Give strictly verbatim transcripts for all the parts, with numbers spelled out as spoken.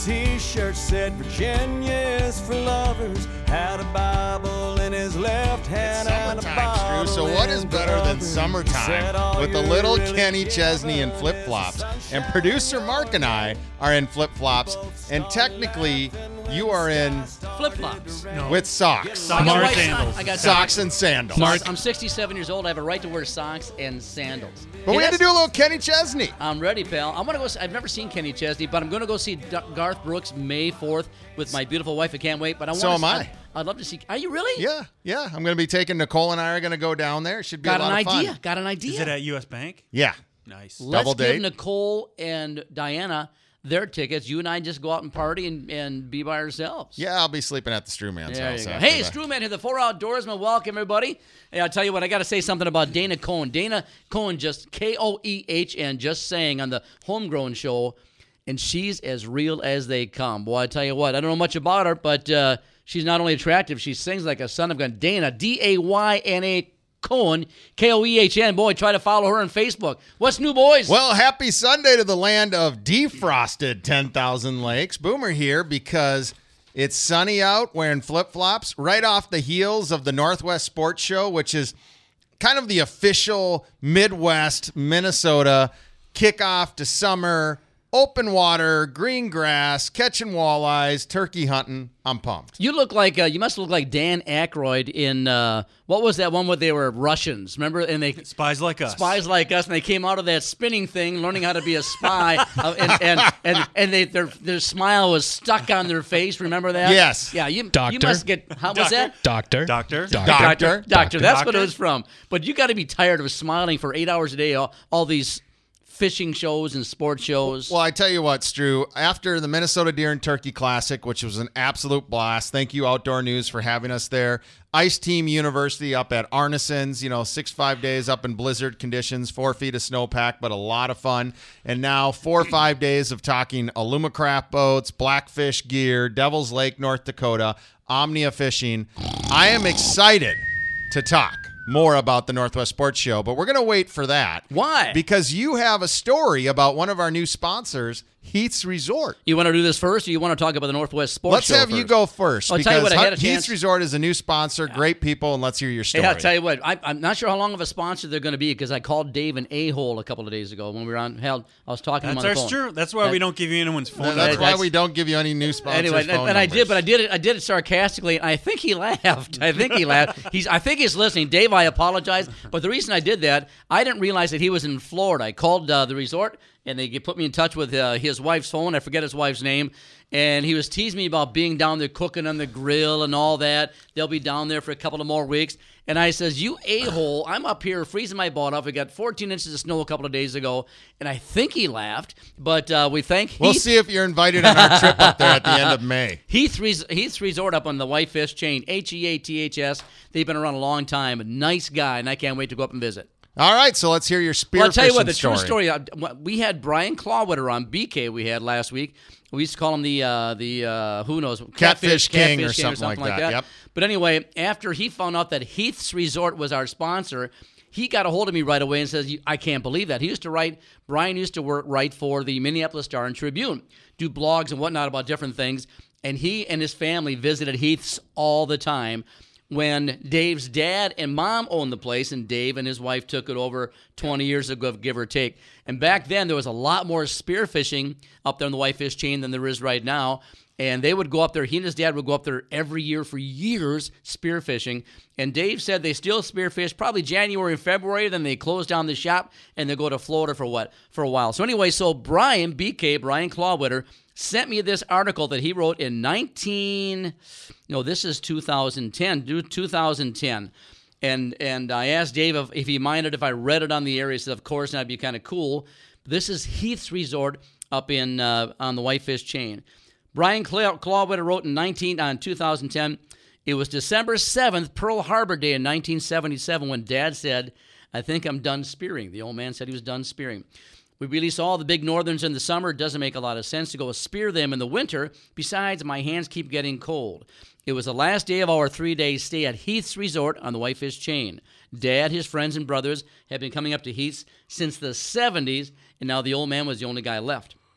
t-shirt said Virginia is for lovers, had a Bible in his left hand and a bottle. So what is better than summertime with the little Kenny Chesney in flip-flops? And producer Mark and I are in flip-flops, and technically you are in flip-flops no. with socks. Socks Mark and sandals. I got socks and sandals. Mark. I'm sixty-seven years old. I have a right to wear socks and sandals. But Hey, we had to that's- do a little Kenny Chesney. I'm ready, pal. I'm gonna go. See, I've never seen Kenny Chesney, but I'm gonna go see D- Garth Brooks May fourth with my beautiful wife. I can't wait. But I want. So am I. I'd, I'd love to see. Are you really? Yeah, yeah. I'm going to be taking Nicole and I are going to go down there. It should be Got a an lot of idea. fun. Got an idea. Is it at U S Bank? Yeah. Nice. Let's Double give date. Nicole and Diana their tickets. You and I just go out and party and, and be by ourselves. Yeah, I'll be sleeping at the Strewman's There house. you go. after Hey, that. Strewman here, the Four Outdoorsman. Welcome, everybody. Hey, I'll tell you what, I got to say something about Dana Cohen. Dana Cohen just, K O E H N, just sang on the Homegrown Show, and she's as real as they come. Boy, I tell you what, I don't know much about her, but uh, she's not only attractive, she sings like a son of gun. Dana, D A Y N A Cohen, K O E H N. Boy, try to follow her on Facebook. What's new, boys? Well, happy Sunday to the land of defrosted ten thousand lakes. Boomer here because it's sunny out, wearing flip-flops, right off the heels of the Northwest Sports Show, which is kind of the official Midwest, Minnesota kickoff to summer, open water, green grass, catching walleyes, turkey hunting. I'm pumped. You look like uh, you must look like Dan Aykroyd in uh, what was that one where they were Russians? Remember? And they Spies Like Us. spies like us, and they came out of that spinning thing, learning how to be a spy, uh, and and and, and they, their their smile was stuck on their face. Remember that? Yes. Yeah. You Doctor. you must get how was that? Doctor. Doctor. Doctor. Doctor. Doctor. That's what it Doctor. was from. But you got to be tired of smiling for eight hours a day. All, all these fishing shows and sports shows. Well, I tell you what, Stu, after the Minnesota Deer and Turkey Classic, which was an absolute blast, thank you, Outdoor News, for having us there. Ice Team University up at Arneson's, you know, six, five days up in blizzard conditions, four feet of snowpack, but a lot of fun. And now four or five days of talking Alumacraft boats, Blackfish gear, Devil's Lake, North Dakota, Omnia fishing. I am excited to talk more about the Northwest Sports Show, but we're going to wait for that. Why? Because you have a story about one of our new sponsors, Heath's Resort. You want to do this first, or you want to talk about the Northwest Sports Let's Show have you first? go first. I'll because tell you what, I had a Heath's chance- Resort is a new sponsor, great people, and let's hear your story. Hey, I'll tell you what, I, I'm not sure how long of a sponsor they're going to be because I called Dave an a-hole a couple of days ago when we were on, held, I was talking to him That's on our the phone. true. That's why That- we don't give you anyone's phone That's number. why that's- we don't give you any new sponsors' Anyway, and, phone and I numbers. did, but I did it. I did it sarcastically, and I think he laughed. I think he laughed. He's. I think he's listening. Dave, I apologize, but the reason I did that, I didn't realize that he was in Florida. I called uh, the resort, and they put me in touch with uh, his wife's phone. I forget his wife's name, and he was teasing me about being down there cooking on the grill and all that. They'll be down there for a couple of more weeks. And I says, you a-hole, I'm up here freezing my butt off. We got fourteen inches of snow a couple of days ago, and I think he laughed, but uh, we thank We'll Heath. see if you're invited on our trip up there at the end of May. Heath, Res- Heath Resort up on the Whitefish chain, H E A T H S. They've been around a long time. A nice guy, and I can't wait to go up and visit. All right, so let's hear your spear Well, I'll tell you what, fishing the story. true story, uh, we had Brian Clawwitter on, B K we had last week. We used to call him the, uh, the uh, who knows, Catfish King Catfish or something like that, yep. But anyway, after he found out that Heath's Resort was our sponsor, he got a hold of me right away and says, I can't believe that. He used to write, Brian used to work, write for the Minneapolis Star and Tribune, do blogs and whatnot about different things, and he and his family visited Heath's all the time. When Dave's dad and mom owned the place, and Dave and his wife took it over twenty years ago, give or take. And back then, there was a lot more spearfishing up there in the Whitefish chain than there is right now. And they would go up there. He and his dad would go up there every year for years spearfishing. And Dave said they still spearfish probably January and February. Then they close down the shop and they go to Florida for what? For a while. So anyway, so Brian, B K, Brian Clawwitter, sent me this article that he wrote in nineteen, no, this is two thousand ten, two thousand ten. And and I asked Dave if, if he minded if I read it on the air. He said, of course, and that'd be kind of cool. This is Heath's Resort up in uh, on the Whitefish chain. Brian Clawwitter wrote in nineteen on two thousand ten, it was December seventh, Pearl Harbor Day in nineteen seventy-seven, when Dad said, I think I'm done spearing. The old man said he was done spearing. We release all the big northerns in the summer. It doesn't make a lot of sense to go spear them in the winter. Besides, my hands keep getting cold. It was the last day of our three-day stay at Heath's Resort on the Whitefish chain. Dad, his friends, and brothers have been coming up to Heath's since the seventies, and now the old man was the only guy left.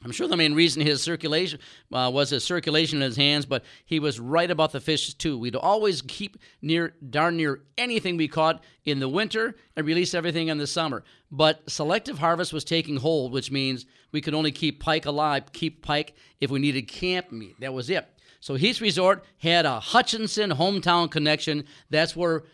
I'm sure the main reason his circulation uh, was his circulation in his hands, but he was right about the fish too. We'd always keep near, darn near anything we caught in the winter and release everything in the summer. But selective harvest was taking hold, which means we could only keep pike alive, keep pike if we needed camp meat. That was it. So Heath's Resort had a Hutchinson hometown connection. That's where,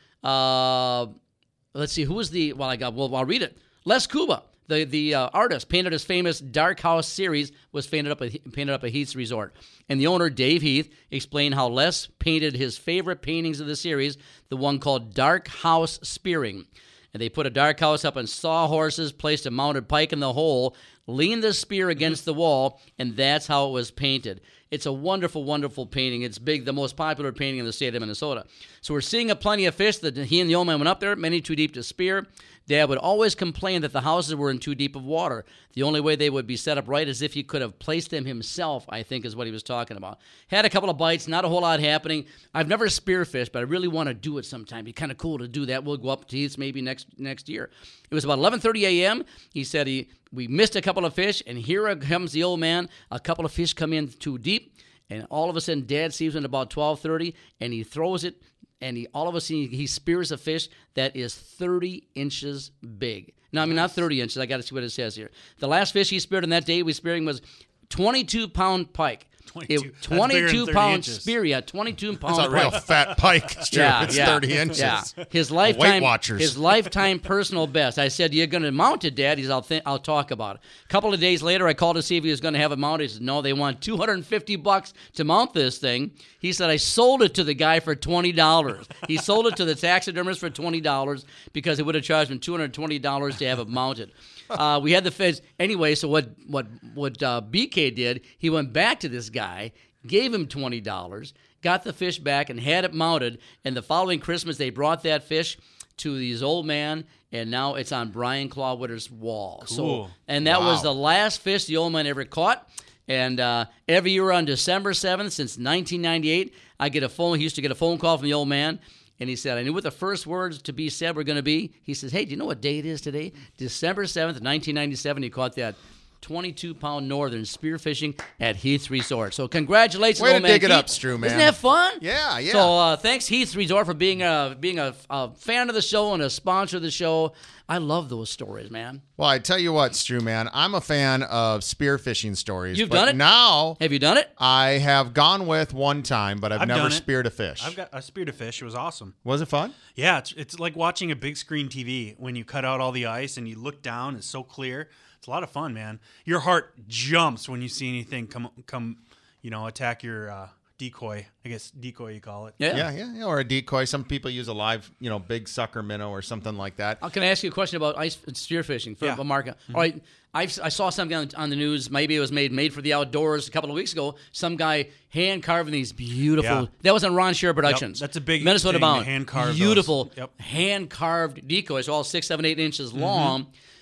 uh, let's see, who was the, well, I got, well, I'll read it. Les Kuba. The the uh, artist painted his famous Dark House series was painted up at, painted up at Heath's Resort. And the owner, Dave Heath, explained how Les painted his favorite paintings of the series, the one called Dark House Spearing. And they put a dark house up and sawhorses, placed a mounted pike in the hole, leaned the spear against the wall, and that's how it was painted. It's a wonderful, wonderful painting. It's big, the most popular painting in the state of Minnesota. So we're seeing a plenty of fish that he and the old man went up there, many too deep to spear. Dad would always complain that the houses were in too deep of water. The only way they would be set up right is if he could have placed them himself, I think is what he was talking about. Had a couple of bites, not a whole lot happening. I've never spearfished, but I really want to do it sometime. It'd be kind of cool to do that. We'll go up to Heath's maybe next next year. It was about eleven thirty a.m. He said he we missed a couple of fish, and here comes the old man. A couple of fish come in too deep, and all of a sudden Dad sees it at about twelve thirty, and he throws it. And he all of a sudden he spears a fish that is thirty inches big. No, I mean not thirty inches. I got to see what it says here. The last fish he speared on that day we spearing was twenty-two pound pike. twenty-two, It, twenty-two pound inches. spear, yeah, twenty-two pound That's a pike. real fat pike. It's true. Yeah, it's yeah, thirty inches. Yeah. His lifetime, Weight Watchers. his lifetime personal best. I said, "You're going to mount it, Dad." He said, "I'll think, I'll talk about it." A couple of days later, I called to see if he was going to have it mounted. He said, "No, they want two hundred fifty bucks to mount this thing." He said, "I sold it to the guy for twenty dollars." He sold it to the taxidermist for twenty dollars because he would have charged him two hundred twenty dollars to have it mounted. Uh, we had the fish anyway. So what? What? What? Uh, B K did? He went back to this guy. Gave him twenty dollars, got the fish back, and had it mounted. And the following Christmas, they brought that fish to his old man, and now it's on Brian Clawwitter's wall. Cool. So, and that Wow. was the last fish the old man ever caught. And uh, every year on December seventh, since nineteen ninety-eight, I get a phone. He used to get a phone call from the old man. And he said, I knew what the first words to be said were going to be. He says, hey, do you know what day it is today? December seventh, nineteen ninety-seven, he caught that twenty-two pound northern spearfishing at Heath's Resort. So congratulations, Way to old man dig it Keith. up, Stu, man. Isn't that fun? Yeah, yeah. So uh, thanks, Heath's Resort, for being a being a, a fan of the show and a sponsor of the show. I love those stories, man. Well, I tell you what, Stu, man, I'm a fan of spearfishing stories. You've but done it? Now Have you done it? I have gone with one time, but I've, I've never done it. speared a fish. I've got I speared a fish. It was awesome. Was it fun? Yeah, it's it's like watching a big screen T V when you cut out all the ice and you look down. It's so clear. It's a lot of fun, man. Your heart jumps when you see anything come come, you know, attack your uh, decoy. I guess decoy you call it. Yeah. Yeah, yeah, yeah. Or a decoy. Some people use a live, you know, big sucker minnow or something like that. Uh, Can I ask you a question about ice spearfishing for Yeah. for Mark? Mm-hmm. All right, I've, I saw something on, on the news. Maybe it was made made for the outdoors a couple of weeks ago. Some guy hand carving these beautiful. Yeah. That was on Ron Share Productions. That's a big Minnesota thing, bound. to hand carve those. Beautiful Yep. hand carved decoys, all six, seven, eight inches Mm-hmm. long.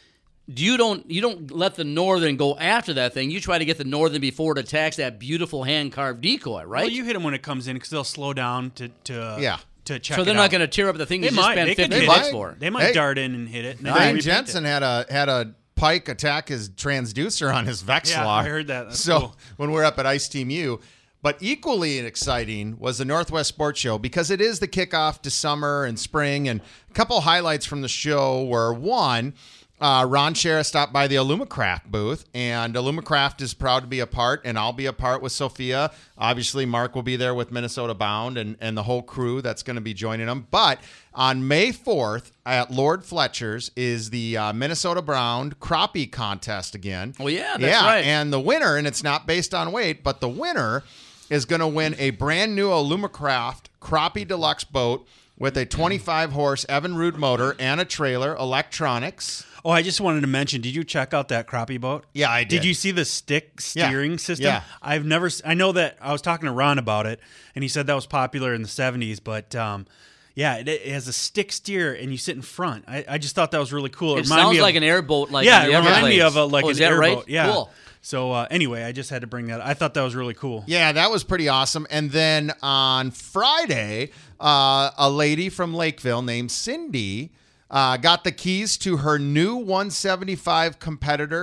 Do you don't you don't let the northern go after that thing? You try to get the northern before it attacks that beautiful hand carved decoy, right? Well, you hit them when it comes in because they'll slow down to to Yeah. to check. so they're it not out. going to tear up the thing They you just might. spent They could fifty hit bucks it. for. They might Hey. dart in and hit it. and then Brian repeat Jensen it. had a had a pike attack his transducer on his Vexilar. Yeah, I heard that. That's so cool. when we're up at Ice Team U. But equally exciting was the Northwest Sports Show because it is the kickoff to summer and spring. And a couple highlights from the show were, one, uh, Ron Shera stopped by the Illumicraft booth, and Illumicraft is proud to be a part, and I'll be a part with Sophia. Obviously, Mark will be there with Minnesota Bound and, and the whole crew that's going to be joining them. But on May fourth at Lord Fletcher's is the uh, Minnesota Bound Crappie Contest again. Oh, yeah, that's yeah, right. And the winner, and it's not based on weight, but the winner is going to win a brand new Illumicraft Crappie Deluxe boat with a twenty-five horse Evinrude motor and a trailer, electronics. Oh, I just wanted to mention. Did you check out that crappie boat? Yeah, I did. Did you see the stick Yeah. steering system? Yeah. I've never. s- I know that I was talking to Ron about it, and he said that was popular in the seventies. But um, yeah, it, it has a stick steer, and you sit in front. I, I just thought that was really cool. It reminded sounds me of- like an airboat, like yeah, in it the reminded me Everglades. of a, like oh, an is that airboat. right? Yeah. Cool. So uh, anyway, I just had to bring that. I thought that was really cool. Yeah, that was pretty awesome. And then on Friday, uh, a lady from Lakeville named Cindy uh, got the keys to her new one seventy-five competitor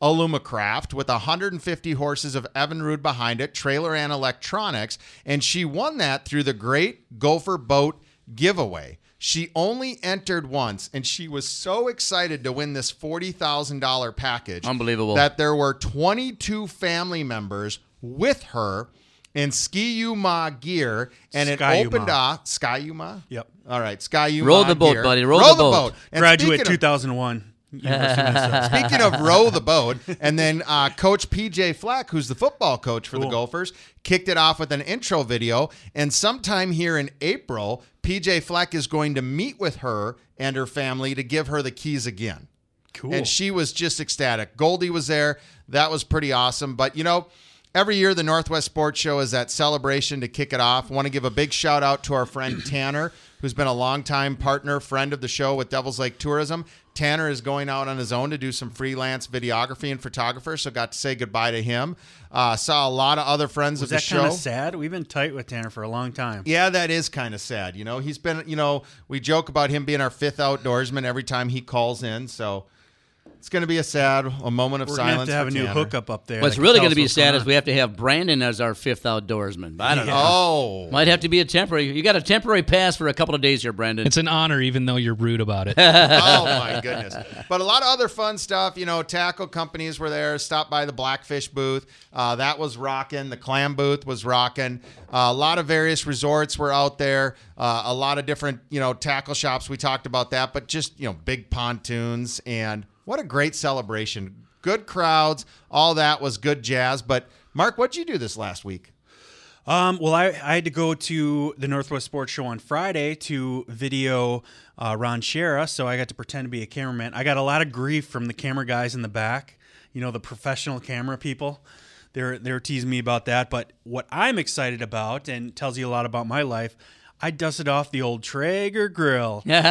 Alumacraft with one hundred fifty horses of Evinrude behind it, trailer and electronics, and she won that through the Great Gopher Boat giveaway. She only entered once, and she was so excited to win this forty thousand dollars package. Unbelievable. That there were twenty-two family members with her in Ski-U-Ma gear, and it Ski-U-Ma. opened up. Ski-U-Ma? Yep. All right, Ski-U-Ma Roll the boat, gear. buddy. Roll the boat. And Graduate speaking two of- thousand one. University of Minnesota. Speaking of row the boat, and then uh, Coach P J Fleck, who's the football coach for Cool. the Gophers, kicked it off with an intro video. And sometime here in April, P J Fleck is going to meet with her and her family to give her the keys again. Cool. And she was just ecstatic. Goldie was there. That was pretty awesome. But, you know, every year the Northwest Sports Show is that celebration to kick it off. I want to give a big shout out to our friend Tanner, who's been a longtime partner, friend of the show with Devils Lake Tourism. Tanner is going out on his own to do some freelance videography and photographer, so got to say goodbye to him. Uh, saw a lot of other friends Was of the that show. kind of sad? We've been tight with Tanner for a long time. Yeah, that is kind of sad. You know, he's been, you know, we joke about him being our fifth outdoorsman every time he calls in, so it's going to be a sad, a moment of We're going to have silence to have a for new Tanner. hookup up there. What's that can really tell going to us be what's sad going is on. we have to have Brandon as our fifth outdoorsman. But I don't know. Oh. Might have to be a temporary. You got a temporary pass for a couple of days here, Brandon. It's an honor, even though you're rude about it. Oh, my goodness. But a lot of other fun stuff. You know, tackle companies were there. Stopped by the Blackfish booth. Uh, that was rocking. The Clam booth was rocking. Uh, a lot of various resorts were out there. Uh, a lot of different, you know, tackle shops. We talked about that. But just, you know, big pontoons. And what a great celebration. Good crowds. All that was good jazz. But, Mark, what'd you do this last week? Um, well, I, I had to go to the Northwest Sports Show on Friday to video uh, Ron Shera, so I got to pretend to be a cameraman. I got a lot of grief from the camera guys in the back, you know, the professional camera people. They're, they're teasing me about that. But what I'm excited about, and tells you a lot about my life, I dusted off the old Traeger grill. and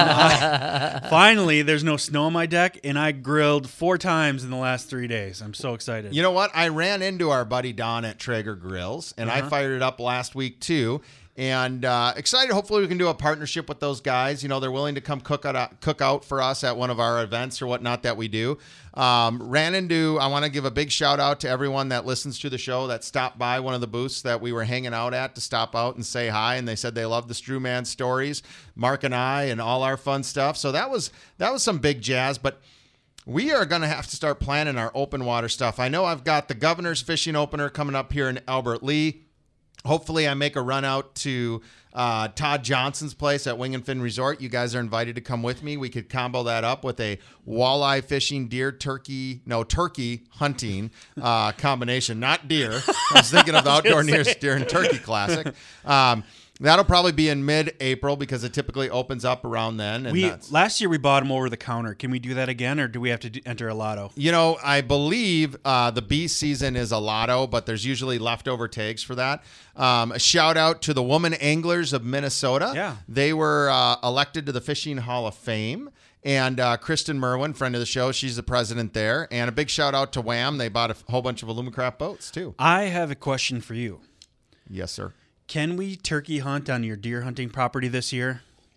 I, finally, there's no snow on my deck, and I grilled four times in the last three days. I'm so excited. You know what? I ran into our buddy Don at Traeger Grills, and Uh-huh. I fired it up last week too. And uh, excited. Hopefully, we can do a partnership with those guys. You know, they're willing to come cook out, cook out for us at one of our events or whatnot that we do. Um, ran into. I want to give a big shout out to everyone that listens to the show that stopped by one of the booths that we were hanging out at to stop out and say hi. And they said they loved the Strewman stories, Mark and I, and all our fun stuff. So that was that was some big jazz. But we are going to have to start planning our open water stuff. I know I've got the Governor's Fishing Opener coming up here in Albert Lee. Hopefully I make a run out to uh, Todd Johnson's place at Wing and Fin Resort. You guys are invited to come with me. We could combo that up with a walleye fishing, deer, turkey, no, turkey hunting uh, combination. Not deer. I was thinking of the Outdoor Nears Deer and Turkey Classic. Um, that'll probably be in mid-April because it typically opens up around then. And we that's, last year we bought them over the counter. Can we do that again, or do we have to do, enter a lotto? You know, I believe uh, the bee season is a lotto, but there's usually leftover tags for that. Um, a shout out to the Woman Anglers of Minnesota. Yeah. They were uh, elected to the Fishing Hall of Fame. And uh, Kristen Merwin, friend of the show, she's the president there. And a big shout out to Wham. They bought a f- whole bunch of Alumacraft boats, too. I have a question for you. Yes, sir. Can we turkey hunt on your deer hunting property this year?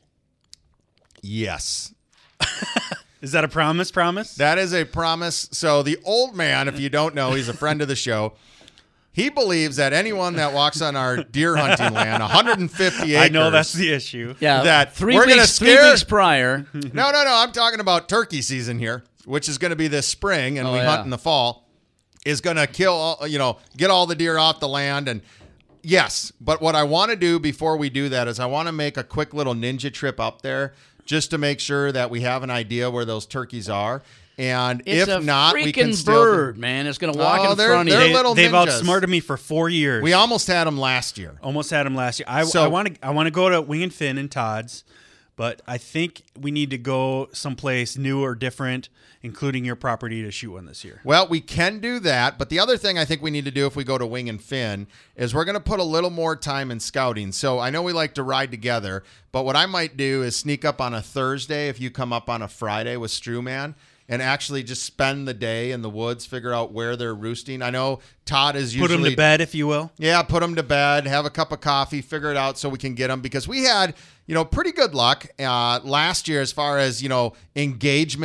Yes. Is that a promise? Promise? That is a promise. So the old man, if you don't know, he's a friend of the show. He believes that anyone that walks on our deer hunting land, one hundred fifty acres. I know that's the issue. yeah, that three we're gonna weeks, three scare- weeks prior. No, no, no. I'm talking about turkey season here, which is going to be this spring, and Oh, we yeah. hunt in the fall. Is going to kill, all, you know, get all the deer off the land, and yes. But what I want to do before we do that is I want to make a quick little ninja trip up there just to make sure that we have an idea where those turkeys are. And It's if a not, freaking we can still. bird, man. It's going to walk Oh, in they're- front of they're you. They, little they've ninjas. outsmarted me for four years. We almost had them last year. almost had them last year. I, So- I want to. I want to go to Wing and Fin and Todd's, but I think we need to go someplace new or different, including your property, to shoot one this year. Well, we can do that, but the other thing I think we need to do if we go to Wing and Fin is we're going to put a little more time in scouting. So I know we like to ride together, but what I might do is sneak up on a Thursday if you come up on a Friday with Strewman and actually just spend the day in the woods, figure out where they're roosting. I know Todd is usually... Put them to bed, if you will. Yeah, put them to bed, have a cup of coffee, figure it out so we can get them, because we had, you know, pretty good luck uh, last year as far as, you know, engagement.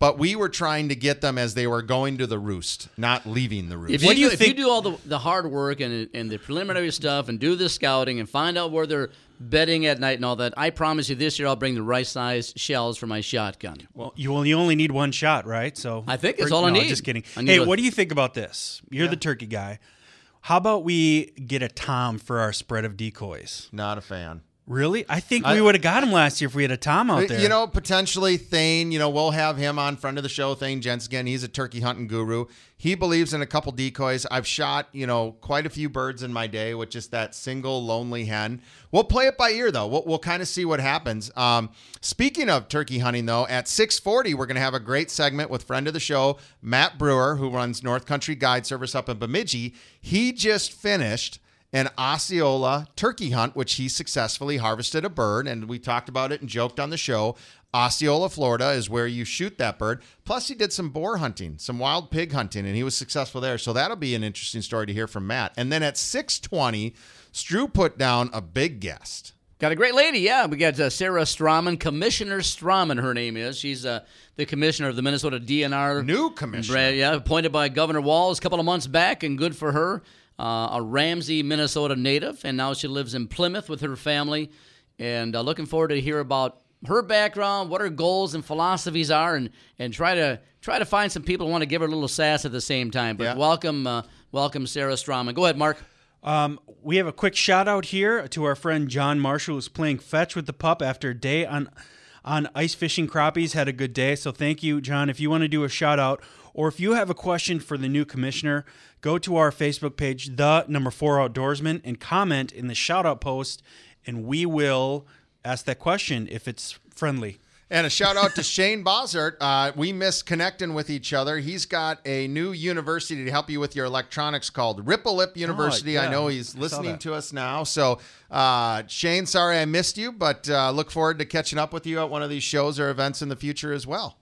but we were trying to get them as they were going to the roost, not leaving the roost. If, What you, do you do, if think- you do all the, the hard work and, and the preliminary stuff and do the scouting and find out where they're bedding at night and all that, I promise you this year I'll bring the right-sized shells for my shotgun. Well, you only, you only need one shot, right? So I think it's or- all I no, need. Just kidding. I need Hey, to- what do you think about this? You're the turkey guy. How about we get a Tom for our spread of decoys? Not a fan. Really? I think I- we would have got him last year if we had a Tom out there. You know, potentially Thane, you know, we'll have him on, friend of the show, Thane Jensen. He's a turkey hunting guru. He believes in a couple decoys. I've shot, you know, quite a few birds in my day with just that single lonely hen. We'll play it by ear, though. We'll, we'll kind of see what happens. Um, speaking of turkey hunting, though, at six forty, we're going to have a great segment with friend of the show, Matt Brewer, who runs North Country Guide Service up in Bemidji. He just finished an Osceola turkey hunt, which he successfully harvested a bird, and we talked about it and joked on the show. Osceola, Florida is where you shoot that bird. Plus, he did some boar hunting, some wild pig hunting, and he was successful there. So that'll be an interesting story to hear from Matt. And then at six twenty, Stu put down a big guest. Got a great lady, yeah. We got uh, Sarah Strauman, Commissioner Strauman, her name is. She's uh, the commissioner of the Minnesota D N R. New commissioner. Bra- Yeah, appointed by Governor Walz a couple of months back, and good for her. Uh, a Ramsey, Minnesota native, and now she lives in Plymouth with her family. And uh, looking forward to hear about her background, what her goals and philosophies are, and, and try to try to find some people who want to give her a little sass at the same time. But Yeah. welcome, uh, welcome, Sarah Strauman. Go ahead, Mark. Um, we have a quick shout out here to our friend John Marshall, who's playing fetch with the pup after a day on on ice fishing crappies. Had a good day, so thank you, John. If you want to do a shout out, or if you have a question for the new commissioner, go to our Facebook page, the number four Outdoorsman, and comment in the shout out post, and we will ask that question if it's friendly. And a shout out to Shane Bossert. Uh, we miss connecting with each other. He's got a new university to help you with your electronics called Ripple Lip University. yeah. I know he's I saw listening that. to us now. So, uh, Shane, sorry I missed you, but uh, look forward to catching up with you at one of these shows or events in the future as well.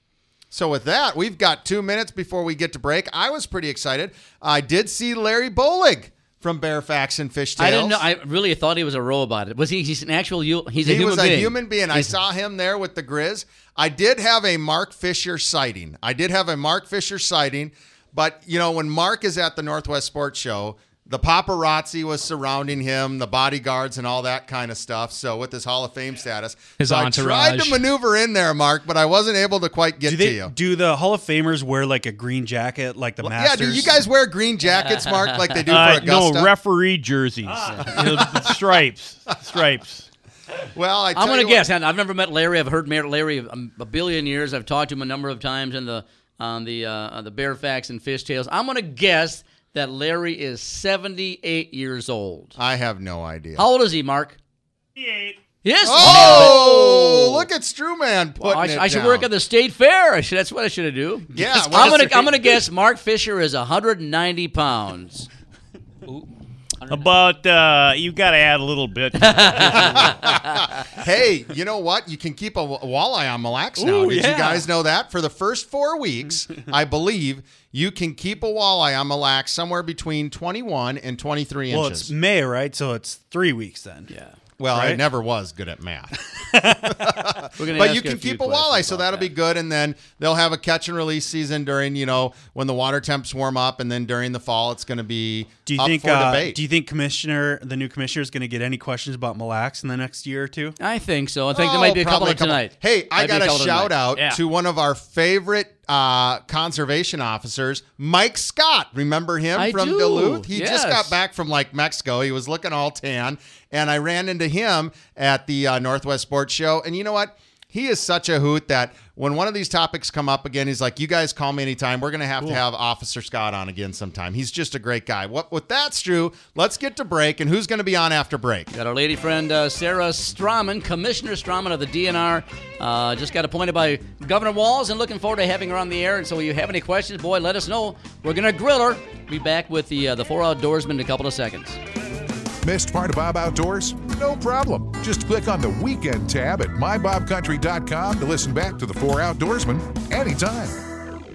So with that, we've got two minutes before we get to break. I was pretty excited. I did see Larry Bolig from Bearfax and Fishtails. I didn't know. I really thought he was a robot. Was he? He's an actual. hu- He's a He human was a being. human being. I saw him there with the Grizz. I did have a Mark Fisher sighting. I did have a Mark Fisher sighting, but you know, when Mark is at the Northwest Sports Show, the paparazzi was surrounding him, the bodyguards and all that kind of stuff. So with his Hall of Fame status, His so I tried entourage. to maneuver in there, Mark, but I wasn't able to quite get Do to they you. do the Hall of Famers wear like a green jacket, like the Yeah, Masters? do you guys wear green jackets, Mark, like they do for Uh, Augusta? no, referee jerseys. Ah. You know, stripes. Stripes. well, I tell I'm going you to guess. what- and I've never met Larry. I've heard Mayor Larry a, a billion years. I've talked to him a number of times in the on the uh, the Bearfax and Fishtails. I'm going to guess that Larry is seventy-eight years old. I have no idea. How old is he, Mark? Eight. Yes. Oh, look at Strewman putting Well, I, it I should down. work at the state fair. I should, that's what I should do. Yeah, I'm well, gonna I'm gonna guess Mark Fisher is one hundred ninety pounds. About, uh, you got to add a little bit. Hey, you know what? You can keep a wa- walleye on Mille Lacs now. Ooh, Did you yeah. guys know that? For the first four weeks, I believe, you can keep a walleye on Mille Lacs somewhere between twenty-one and twenty-three Well, inches. it's May, right? So it's three weeks then. Yeah. well, I right? never was good at math. We're gonna But ask you a can few keep a questions walleye, so about that'll that. be good. And then they'll have a catch and release season during, you know, when the water temps warm up. And then during the fall, it's going to be Do you up think? for Uh, debate. do you think commissioner, the new commissioner, is going to get any questions about Mille Lacs in the next year or two? I think so. I think there Oh, might be a couple probably of tonight. Hey, I Might be got a couple shout tonight. out Yeah. to one of our favorite uh, conservation officers, Mike Scott. Remember him I from do. Duluth? He just Yes. got back from like Mexico. He was looking all tan, and I ran into him at the uh, Northwest Sports Show. And you know what? He is such a hoot that when one of these topics come up again, he's like, you guys call me anytime. We're going to have to have Officer Scott on again sometime. He's just a great guy. What, with that, Stu, let's get to break. And who's going to be on after break? Got our lady friend uh, Sarah Strauman, Commissioner Strauman of the D N R. Uh, just got appointed by Governor Walz, and looking forward to having her on the air. And so, if you have any questions, boy, let us know. We're gonna grill her. Be back with the uh, the four outdoorsmen in a couple of seconds. Missed part of Bob Outdoors? No problem. Just click on the Weekend tab at my bob country dot com to listen back to the Four Outdoorsmen anytime.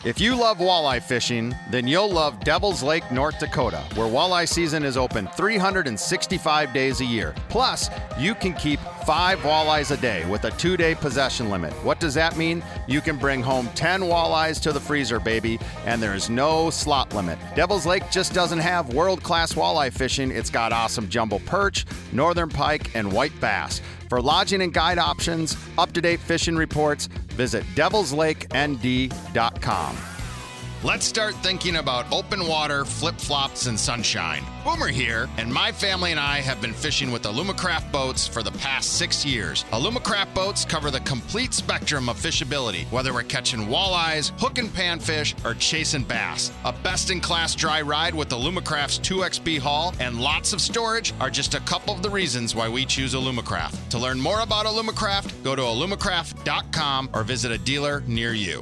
If you love walleye fishing, then you'll love Devil's Lake, North Dakota, where walleye season is open three hundred sixty-five days a year. Plus, you can keep five walleyes a day with a two-day possession limit. What does that mean? You can bring home ten walleyes to the freezer, baby, and there is no slot limit. Devil's Lake just doesn't have world-class walleye fishing. It's got awesome jumbo perch, northern pike, and white bass. For lodging and guide options, up-to-date fishing reports, visit devils lake n d dot com. Let's start thinking about open water, flip-flops, and sunshine. Boomer here, and my family and I have been fishing with Alumacraft boats for the past six years. Alumacraft boats cover the complete spectrum of fishability, whether we're catching walleyes, hook and panfish, or chasing bass. A best-in-class dry ride with Alumacraft's two X B hull and lots of storage are just a couple of the reasons why we choose Alumacraft. To learn more about Alumacraft, go to alumacraft dot com or visit a dealer near you.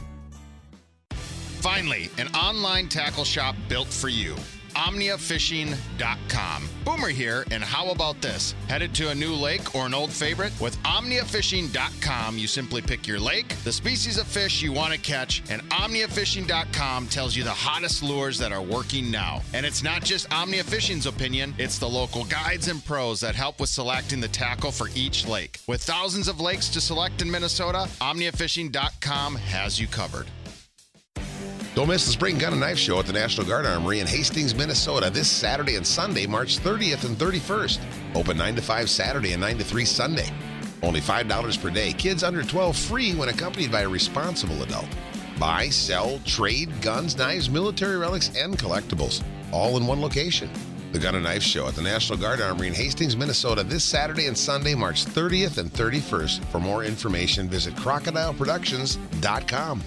Finally, an online tackle shop built for you. omnia fishing dot com. Boomer here, and how about this? Headed to a new lake or an old favorite? With omnia fishing dot com, you simply pick your lake, the species of fish you want to catch, and omnia fishing dot com tells you the hottest lures that are working now. And it's not just Omnia Fishing's opinion, it's the local guides and pros that help with selecting the tackle for each lake. With thousands of lakes to select in Minnesota, omnia fishing dot com has you covered. Don't miss the Spring Gun and Knife Show at the National Guard Armory in Hastings, Minnesota this Saturday and Sunday, March thirtieth and thirty-first. Open nine to five Saturday and nine to three Sunday. Only five dollars per day. Kids under twelve free when accompanied by a responsible adult. Buy, sell, trade, guns, knives, military relics, and collectibles. All in one location. The Gun and Knife Show at the National Guard Armory in Hastings, Minnesota this Saturday and Sunday, March thirtieth and thirty-first. For more information, visit crocodile productions dot com.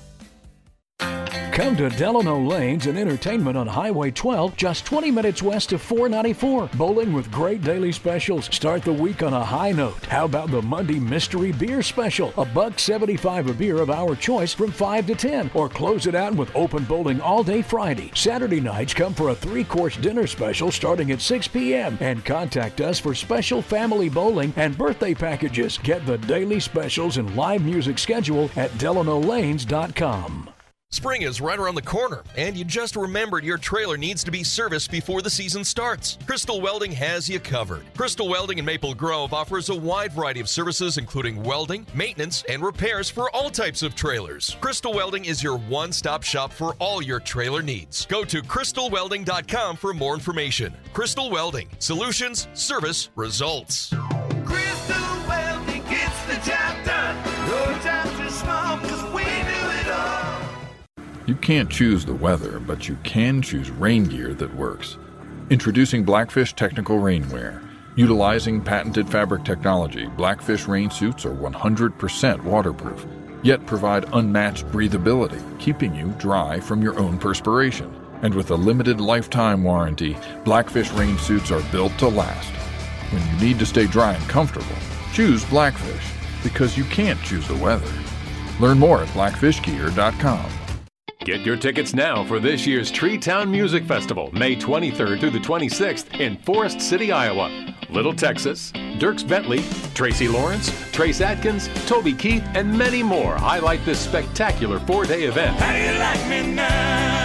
Come to Delano Lanes and Entertainment on Highway twelve, just twenty minutes west of four ninety-four. Bowling with great daily specials. Start the week on a high note. How about the Monday Mystery Beer Special? A buck seventy-five a beer of our choice from five to ten. Or close it out with open bowling all day Friday. Saturday nights come for a three-course dinner special starting at six p.m. And contact us for special family bowling and birthday packages. Get the daily specials and live music schedule at delano lanes dot com. Spring is right around the corner, and you just remembered your trailer needs to be serviced before the season starts. Crystal Welding has you covered. Crystal Welding in Maple Grove offers a wide variety of services, including welding, maintenance, and repairs for all types of trailers. Crystal Welding is your one-stop shop for all your trailer needs. Go to crystal welding dot com for more information. Crystal Welding. Solutions, service, results. Crystal Welding gets the job done. No time too small, because we do it all. You can't choose the weather, but you can choose rain gear that works. Introducing Blackfish Technical Rainwear. Utilizing patented fabric technology, Blackfish rain suits are one hundred percent waterproof, yet provide unmatched breathability, keeping you dry from your own perspiration. And with a limited lifetime warranty, Blackfish rain suits are built to last. When you need to stay dry and comfortable, choose Blackfish, because you can't choose the weather. Learn more at blackfish gear dot com. Get your tickets now for this year's Treetown Music Festival, May twenty-third through the twenty-sixth in Forest City, Iowa. Little Texas, Dierks Bentley, Tracy Lawrence, Trace Atkins, Toby Keith, and many more highlight this spectacular four-day event. How do you like me now?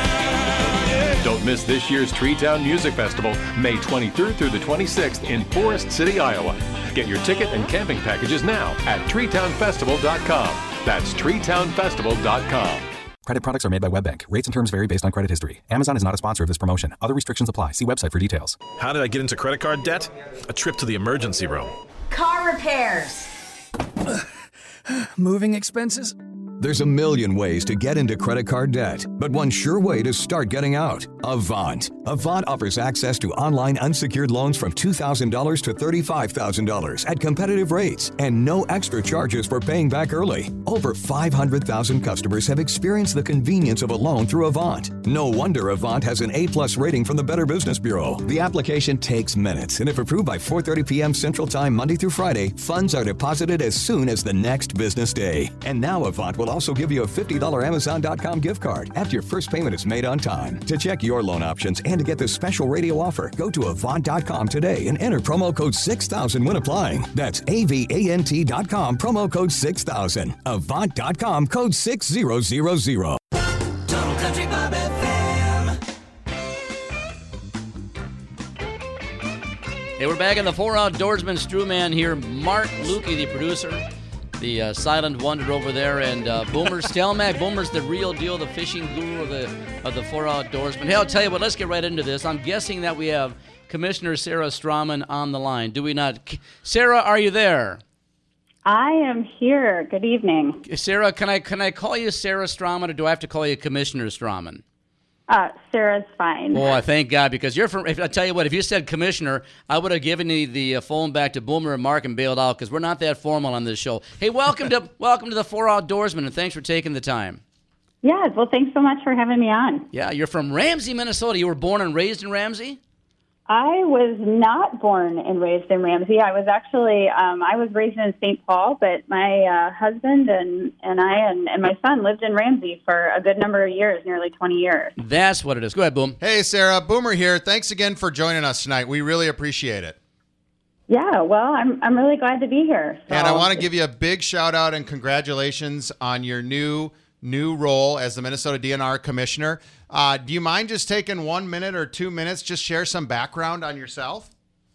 Yeah. Don't miss this year's Treetown Music Festival, May twenty-third through the twenty-sixth in Forest City, Iowa. Get your ticket and camping packages now at treetown festival dot com. That's treetown festival dot com. Credit products are made by WebBank. Rates and terms vary based on credit history. Amazon is not a sponsor of this promotion. Other restrictions apply. See website for details. How did I get into credit card debt? A trip to the emergency room. Car repairs. Moving expenses. There's a million ways to get into credit card debt, but one sure way to start getting out. Avant. Avant offers access to online unsecured loans from two thousand dollars to thirty-five thousand dollars at competitive rates and no extra charges for paying back early. Over five hundred thousand customers have experienced the convenience of a loan through Avant. No wonder Avant has an A-plus rating from the Better Business Bureau. The application takes minutes, and if approved by four thirty p.m. Central Time Monday through Friday, funds are deposited as soon as the next business day. And now Avant will We'll also give you a fifty dollars Amazon dot com gift card after your first payment is made on time. To check your loan options and to get this special radio offer, go to Avant dot com today and enter promo code six thousand when applying. That's A V A N T dot com, promo code six thousand. Avant dot com, code six thousand. Total Country Bob F M. Hey, we're back in the Four Outdoorsman. Strewman here. Mark Lukey, the producer, the uh, silent wonder over there, and uh, Boomer Stelmack. Boomer's the real deal, the fishing guru of the of the Four Outdoorsmen. Hey, I'll tell you what. Let's get right into this. I'm guessing that we have Commissioner Sarah Strauman on the line. Do we not? Sarah, are you there? I am here. Good evening. Sarah, can I can I call you Sarah Strauman, or do I have to call you Commissioner Strauman? Uh, Sarah's fine. Boy, thank God, because you're from. If, I tell you what, if you said Commissioner, I would have given you the uh, phone back to Boomer and Mark and bailed out because we're not that formal on this show. Hey, welcome to welcome to the Four Outdoorsmen, and thanks for taking the time. Yeah, well, thanks so much for having me on. Yeah, you're from Ramsey, Minnesota. You were born and raised in Ramsey? I was not born and raised in Ramsey. I was actually, um, I was raised in Saint Paul, but my uh, husband and, and I and, and my son lived in Ramsey for a good number of years, nearly twenty years. That's what it is. Go ahead, Boom. Hey, Sarah. Boomer here. Thanks again for joining us tonight. We really appreciate it. Yeah, well, I'm I'm really glad to be here. So. And I want to give you a big shout out and congratulations on your new new role as the Minnesota D N R Commissioner. Uh, do you mind just taking one minute or two minutes, just share some background on yourself?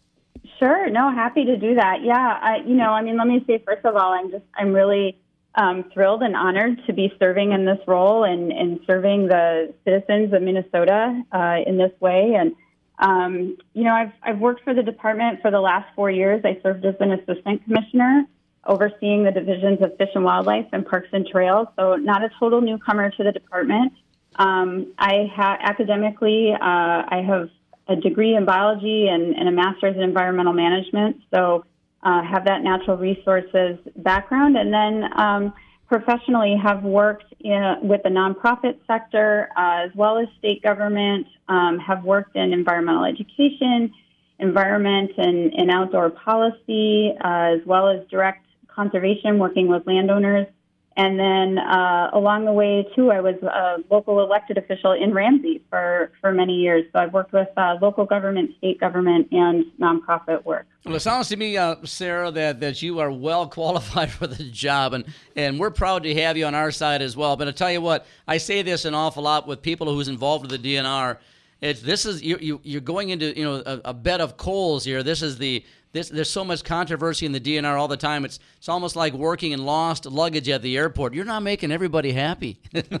Sure. No, happy to do that. Yeah. I, you know, I mean, let me say, first of all, I'm just, I'm really um, thrilled and honored to be serving in this role and, and serving the citizens of Minnesota uh, in this way. And, um, you know, I've, I've worked for the department for the last four years. I served as an assistant commissioner, overseeing the divisions of Fish and Wildlife and Parks and Trails. So not a total newcomer to the department. Um, I ha- academically, uh, I have a degree in biology and, and a master's in environmental management. So uh, have that natural resources background. And then um, professionally have worked in, with the nonprofit sector uh, as well as state government, um, have worked in environmental education, environment and, and outdoor policy, uh, as well as direct conservation, working with landowners. And then uh, along the way, too, I was a local elected official in Ramsey for, for many years. So I've worked with uh, local government, state government, and nonprofit work. Well, it sounds to me, uh, Sarah, that, that you are well qualified for the job, and, and we're proud to have you on our side as well. But I tell you what, I say this an awful lot with people who's involved with the D N R. It's this is you, you you're going into you know a, a bed of coals here. This is the this there's so much controversy in the D N R all the time. It's it's almost like working in lost luggage at the airport. You're not making everybody happy.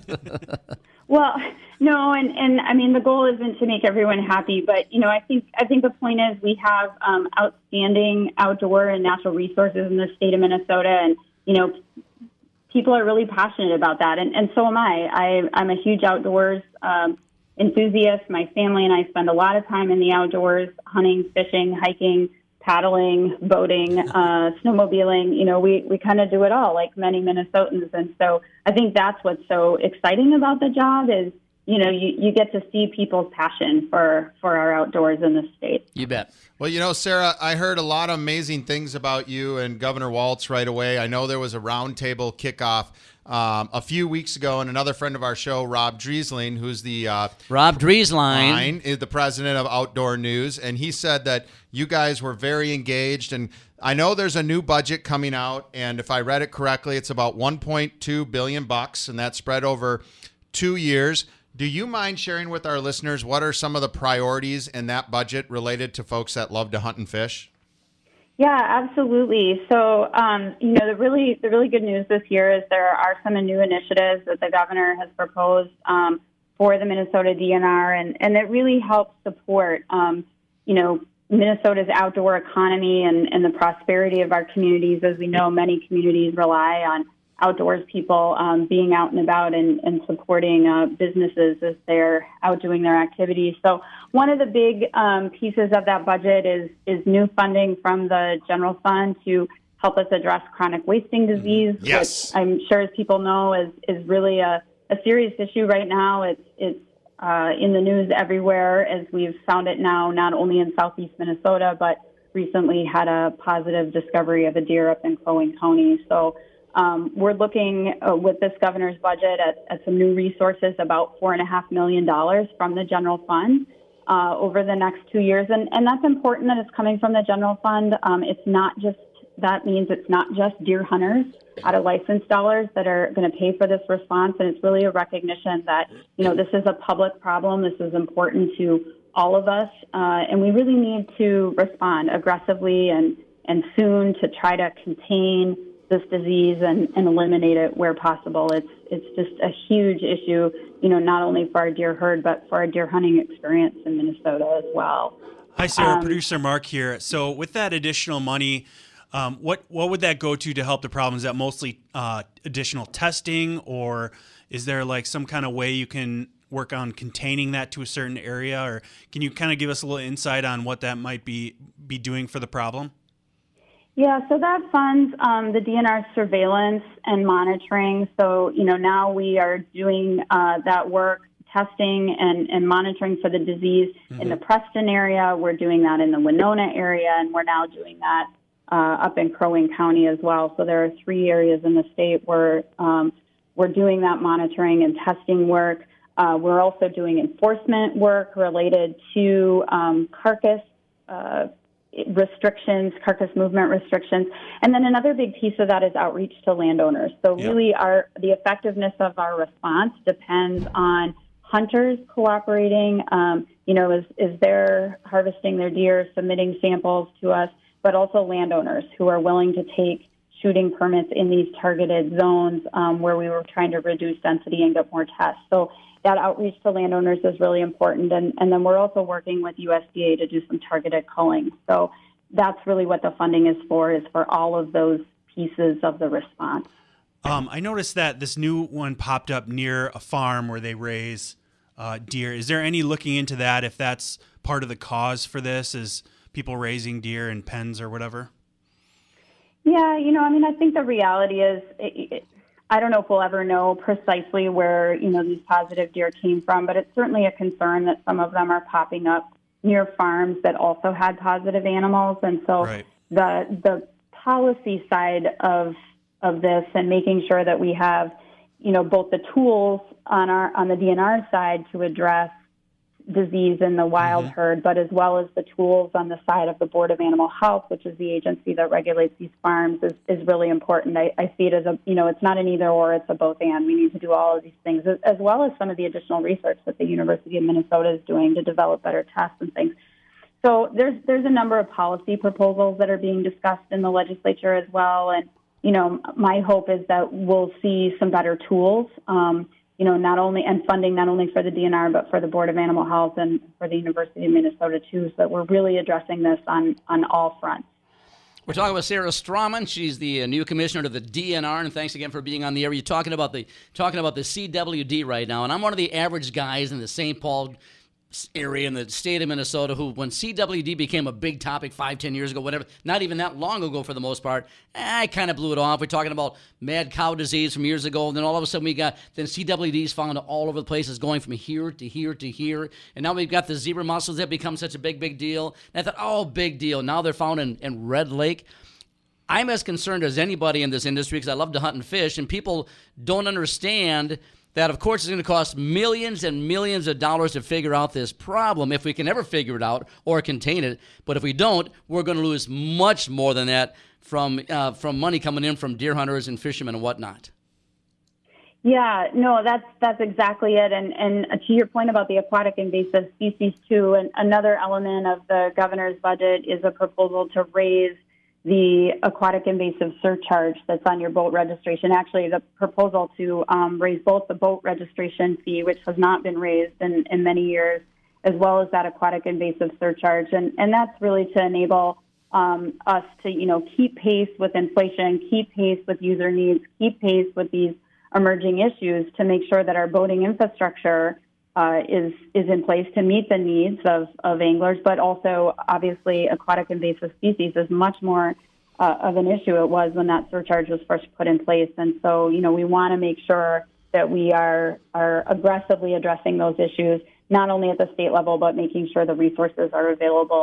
Well, no, and, and I mean the goal isn't to make everyone happy, but you know I think I think the point is we have um, outstanding outdoor and natural resources in the state of Minnesota, and you know people are really passionate about that, and, and so am I. I I'm a huge outdoors um, enthusiast. My family and I spend a lot of time in the outdoors, hunting, fishing, hiking, paddling, boating, uh, snowmobiling. You know, we, we kind of do it all, like many Minnesotans. And so I think that's what's so exciting about the job is, you know, you, you get to see people's passion for, for our outdoors in the state. You bet. Well, you know, Sarah, I heard a lot of amazing things about you and Governor Walz right away. I know there was a roundtable kickoff um, a few weeks ago, and another friend of our show, Rob Driesling, who's the uh, Rob Driesling is the president of Outdoor News, and he said that you guys were very engaged. And I know there's a new budget coming out, and if I read it correctly, it's about one point two billion bucks, and that's spread over two years. Do you mind sharing with our listeners what are some of the priorities in that budget related to folks that love to hunt and fish? Yeah, absolutely. So, um, you know, the really the really good news this year is there are some new initiatives that the governor has proposed um, for the Minnesota D N R, and, and it really helps support, um, you know, Minnesota's outdoor economy and, and the prosperity of our communities. As we know, many communities rely on outdoors people um, being out and about and, and supporting uh, businesses as they're out doing their activities. So one of the big um, pieces of that budget is is new funding from the general fund to help us address chronic wasting disease, yes. which I'm sure as people know is, is really a, a serious issue right now. It's, it's uh, in the news everywhere as we've found it now, not only in southeast Minnesota, but recently had a positive discovery of a deer up in Crow Wing County. So Um, we're looking uh, with this governor's budget at, at some new resources, about four and a half million dollars from the general fund uh, over the next two years. And, and that's important that it's coming from the general fund. Um, it's not just, that means it's not just deer hunters out of license dollars that are going to pay for this response. And it's really a recognition that, you know, this is a public problem. This is important to all of us. Uh, and we really need to respond aggressively and, and soon to try to contain this disease and, and eliminate it where possible. It's it's just a huge issue, you know, not only for our deer herd, but for our deer hunting experience in Minnesota as well. Hi, Sarah. Um, Producer Mark here. So with that additional money, um, what what would that go to to help the problem? Is that mostly uh, additional testing, or is there like some kind of way you can work on containing that to a certain area? Or can you kind of give us a little insight on what that might be be doing for the problem? Yeah, so that funds um, the D N R surveillance and monitoring. So, you know, now we are doing uh, that work, testing and, and monitoring for the disease mm-hmm. in the Preston area. We're doing that in the Winona area, and we're now doing that uh, up in Crow Wing County as well. So there are three areas in the state where um, we're doing that monitoring and testing work. Uh, we're also doing enforcement work related to um, carcass uh restrictions, carcass movement restrictions. And then another big piece of that is outreach to landowners. So Yeah. really our the effectiveness of our response depends on hunters cooperating, um, you know, is, is they're harvesting their deer, submitting samples to us, but also landowners who are willing to take shooting permits in these targeted zones um, where we were trying to reduce density and get more tests. So that outreach to landowners is really important. And, and then we're also working with U S D A to do some targeted culling. So that's really what the funding is for, is for all of those pieces of the response. Um, I noticed that this new one popped up near a farm where they raise uh, deer. Is there any looking into that, if that's part of the cause for this, is people raising deer in pens or whatever? Yeah, you know, I mean, I think the reality is, it, it, I don't know if we'll ever know precisely where, you know, these positive deer came from, but it's certainly a concern that some of them are popping up near farms that also had positive animals. And so Right. the the policy side of of this and making sure that we have, you know, both the tools on our on the D N R side to address disease in the wild Mm-hmm. herd, but as well as the tools on the side of the Board of Animal Health, which is the agency that regulates these farms, is, is really important. I, I see it as a, you know, it's not an either or, it's a both and. We need to do all of these things, as, as well as some of the additional research that the University of Minnesota is doing to develop better tests and things. So there's there's a number of policy proposals that are being discussed in the legislature as well. And, you know, my hope is that we'll see some better tools, um, you know, not only, and funding not only for the D N R, but for the Board of Animal Health and for the University of Minnesota, too, so that we're really addressing this on, on all fronts. We're talking with Sarah Strawman. She's the uh, new commissioner to the D N R, and thanks again for being on the air. You're talking about the talking about the C W D right now, and I'm one of the average guys in the Saint Paul area in the state of Minnesota who, when C W D became a big topic five, ten years ago, whatever, not even that long ago for the most part, I kind of blew it off. We're talking about mad cow disease from years ago, and then all of a sudden we got, then C W D's found all over the place. It's going from here to here to here, and now we've got the zebra mussels that become such a big, big deal. And I thought, oh, big deal. Now they're found in, in Red Lake. I'm as concerned as anybody in this industry because I love to hunt and fish, and people don't understand that, of course, it's going to cost millions and millions of dollars to figure out this problem, if we can ever figure it out or contain it. But if we don't, we're going to lose much more than that from uh, from money coming in from deer hunters and fishermen and whatnot. Yeah, no, that's that's exactly it. And and to your point about the aquatic invasive species too, and another element of the governor's budget is a proposal to raise the aquatic invasive surcharge that's on your boat registration. Actually, the proposal to um, raise both the boat registration fee, which has not been raised in, in many years, as well as that aquatic invasive surcharge. And, and that's really to enable um, us to, you know, keep pace with inflation, keep pace with user needs, keep pace with these emerging issues to make sure that our boating infrastructure Uh, is is in place to meet the needs of, of anglers, but also obviously aquatic invasive species is much more uh, of an issue it was when that surcharge was first put in place. And so, you know, we want to make sure that we are are aggressively addressing those issues, not only at the state level, but making sure the resources are available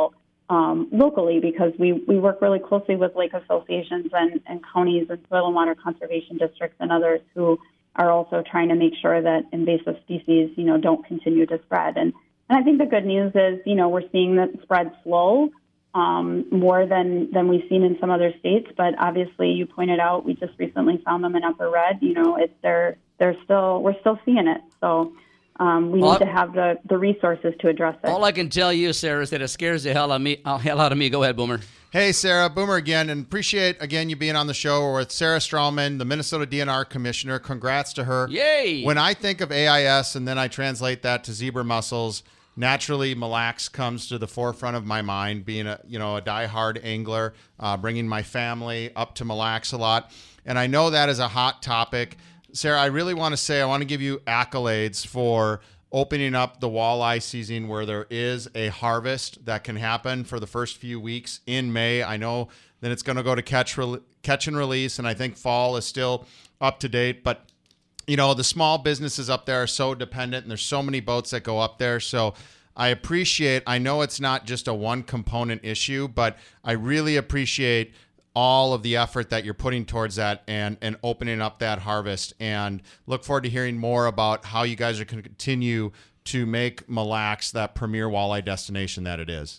um, locally because we, we work really closely with lake associations and, and counties and soil and water conservation districts and others who are also trying to make sure that invasive species, you know, don't continue to spread. And, and I think the good news is, you know, we're seeing that spread slow um, more than, than we've seen in some other states. But obviously, you pointed out, we just recently found them in Upper Red. You know, it's they're they're still we're still seeing it. So um, we well, need to have the, the resources to address it. All I can tell you, Sarah, is that it scares the hell out of me. Uh, hell out of me. Go ahead, Boomer. Hey, Sarah, Boomer again, and appreciate, again, you being on the show. We're with Sarah Strawman, the Minnesota D N R Commissioner. Congrats to her. Yay! When I think of A I S and then I translate that to zebra mussels, naturally Mille Lacs comes to the forefront of my mind, being a, you know, a diehard angler, uh, bringing my family up to Mille Lacs a lot. And I know that is a hot topic. Sarah, I really want to say I want to give you accolades for opening up the walleye season where there is a harvest that can happen for the first few weeks in May. I know then it's going to go to catch re- catch and release, and I think fall is still up to date. But, you know, the small businesses up there are so dependent, and there's so many boats that go up there. So I appreciate, I know it's not just a one-component issue, but I really appreciate all of the effort that you're putting towards that and, and opening up that harvest, and look forward to hearing more about how you guys are going to continue to make Mille Lacs that premier walleye destination that it is.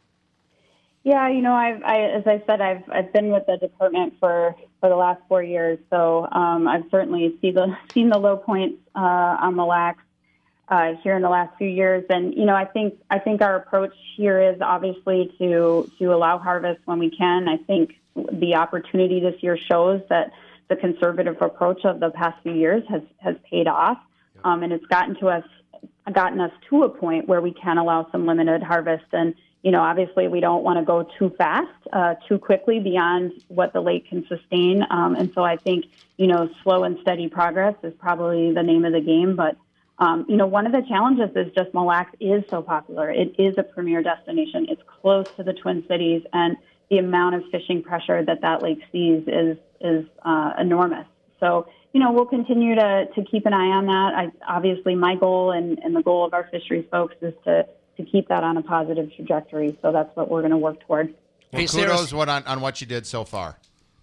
Yeah, you know, I've, I, as I said, I've I've been with the department for, for the last four years, so um, I've certainly see the, seen the low points uh, on Mille Lacs uh, here in the last few years, and you know, I think I think our approach here is obviously to to allow harvest when we can. I think the opportunity this year shows that the conservative approach of the past few years has, has paid off, um, and it's gotten to us, gotten us to a point where we can allow some limited harvest. And you know, obviously, we don't want to go too fast, uh, too quickly beyond what the lake can sustain. Um, and so, I think you know, slow and steady progress is probably the name of the game. But um, you know, one of the challenges is just Mille Lacs is so popular. It is a premier destination. It's close to the Twin Cities, and the amount of fishing pressure that that lake sees is is uh, enormous. So, you know, we'll continue to, to keep an eye on that. I, obviously, my goal and, and the goal of our fisheries folks is to, to keep that on a positive trajectory. So that's what we're going to work toward. Well, Hey, kudos Sarah, what on, on what you did so far.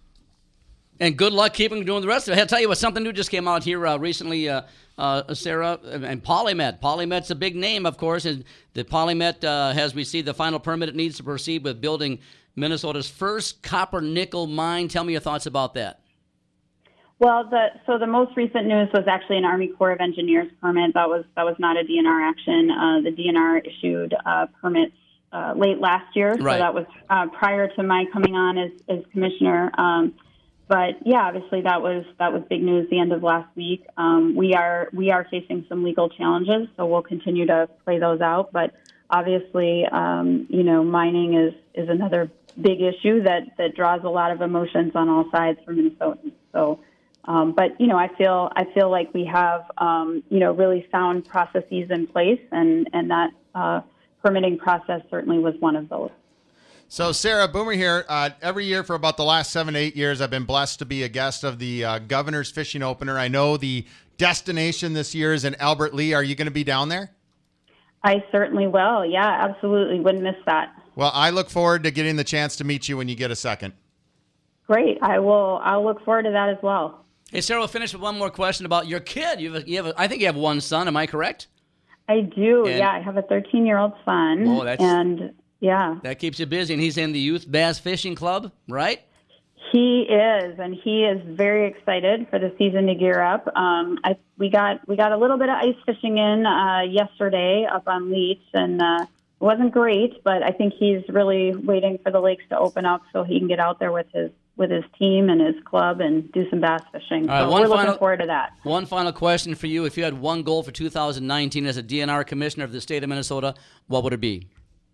And good luck keeping doing the rest of it. I'll tell you what, something new just came out here uh, recently, uh, uh, Sarah, and Polymet. Polymet's a big name, of course, and the Polymet uh, has received the final permit it needs to proceed with building Minnesota's first copper nickel mine. Tell me your thoughts about that. Well, the, so the most recent news was actually an Army Corps of Engineers permit. That was that was not a D N R action. Uh, the D N R issued uh, permits uh, late last year, Right. so that was uh, prior to my coming on as, as commissioner. Um, but yeah, obviously that was that was big news the end of last week. Um, we are we are facing some legal challenges, so we'll continue to play those out. But obviously, um, you know, mining is is another big issue that, that draws a lot of emotions on all sides for Minnesotans. So, um, but you know, I feel I feel like we have um, you know really sound processes in place, and and that uh, permitting process certainly was one of those. So, Sarah, Boomer here. Uh, every year for about the last seven, eight years, I've been blessed to be a guest of the uh, Governor's Fishing Opener. I know the destination this year is in Albert Lea. Are you going to be down there? I certainly will. Yeah, absolutely. Wouldn't miss that. Well, I look forward to getting the chance to meet you when you get a second. Great. I will. I'll look forward to that as well. Hey, Sarah, we'll finish with one more question about your kid. You have, a, you have a, I think you have one son. Am I correct? I do. And- yeah, I have a thirteen-year-old son, Oh, that's- and yeah, That keeps you busy, and he's in the Youth Bass Fishing Club, right? he is, and he is very excited for the season to gear up. Um, I we got we got a little bit of ice fishing in uh, yesterday up on Leech, and uh, it wasn't great, but I think he's really waiting for the lakes to open up so he can get out there with his with his team and his club and do some bass fishing. All right, so one we're final- looking forward to that. One final question for you. If you had one goal for two thousand nineteen as a D N R commissioner of the state of Minnesota, what would it be?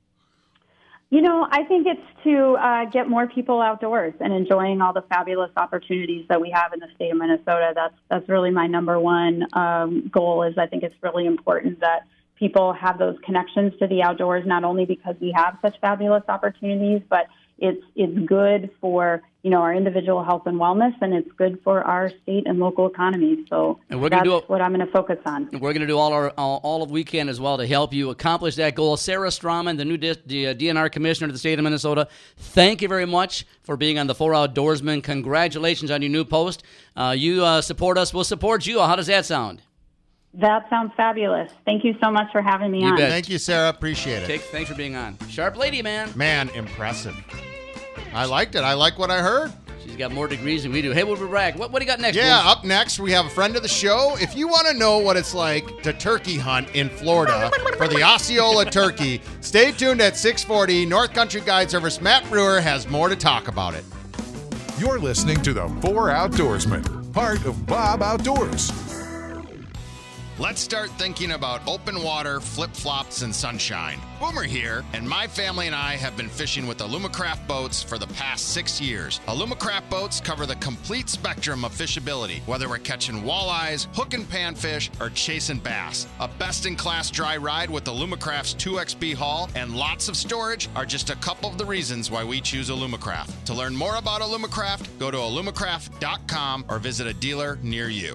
You know, I think it's to uh, get more people outdoors and enjoying all the fabulous opportunities that we have in the state of Minnesota. That's that's really my number one um, goal. Is I think it's really important that people have those connections to the outdoors, not only because we have such fabulous opportunities, but It's it's good for, you know, our individual health and wellness, and it's good for our state and local economies. So And we're that's gonna do what I'm going to focus on. We're going to do all our all, all of weekend as well to help you accomplish that goal. Sarah Strawman, the new D, the, uh, D N R commissioner of the state of Minnesota, thank you very much for being on the Four Outdoorsmen. Congratulations on your new post. Uh, you uh, support us, we'll support you. How does that sound? That sounds fabulous. Thank you so much for having me You on. bet. Thank you, Sarah. Appreciate it. Take, thanks for being on. Sharp lady, man. Man, impressive. I liked it. I like what I heard. She's got more degrees than we do. Hey, we'll be back. What, what do you got next? Yeah, Booms? up next, we have a friend of the show. If you want to know what it's like to turkey hunt in Florida for the Osceola turkey, stay tuned at six forty. North Country Guide Service Matt Brewer has more to talk about it. You're listening to the Four Outdoorsmen, part of Bob Outdoors. Let's start thinking about open water, flip-flops, and sunshine. Boomer here, and my family and I have been fishing with Alumacraft boats for the past six years. Alumacraft boats cover the complete spectrum of fishability, whether we're catching walleyes, hook and panfish, or chasing bass. A best-in-class dry ride with Alumacraft's two X B hull and lots of storage are just a couple of the reasons why we choose Alumacraft. To learn more about Alumacraft, go to alumacraft dot com or visit a dealer near you.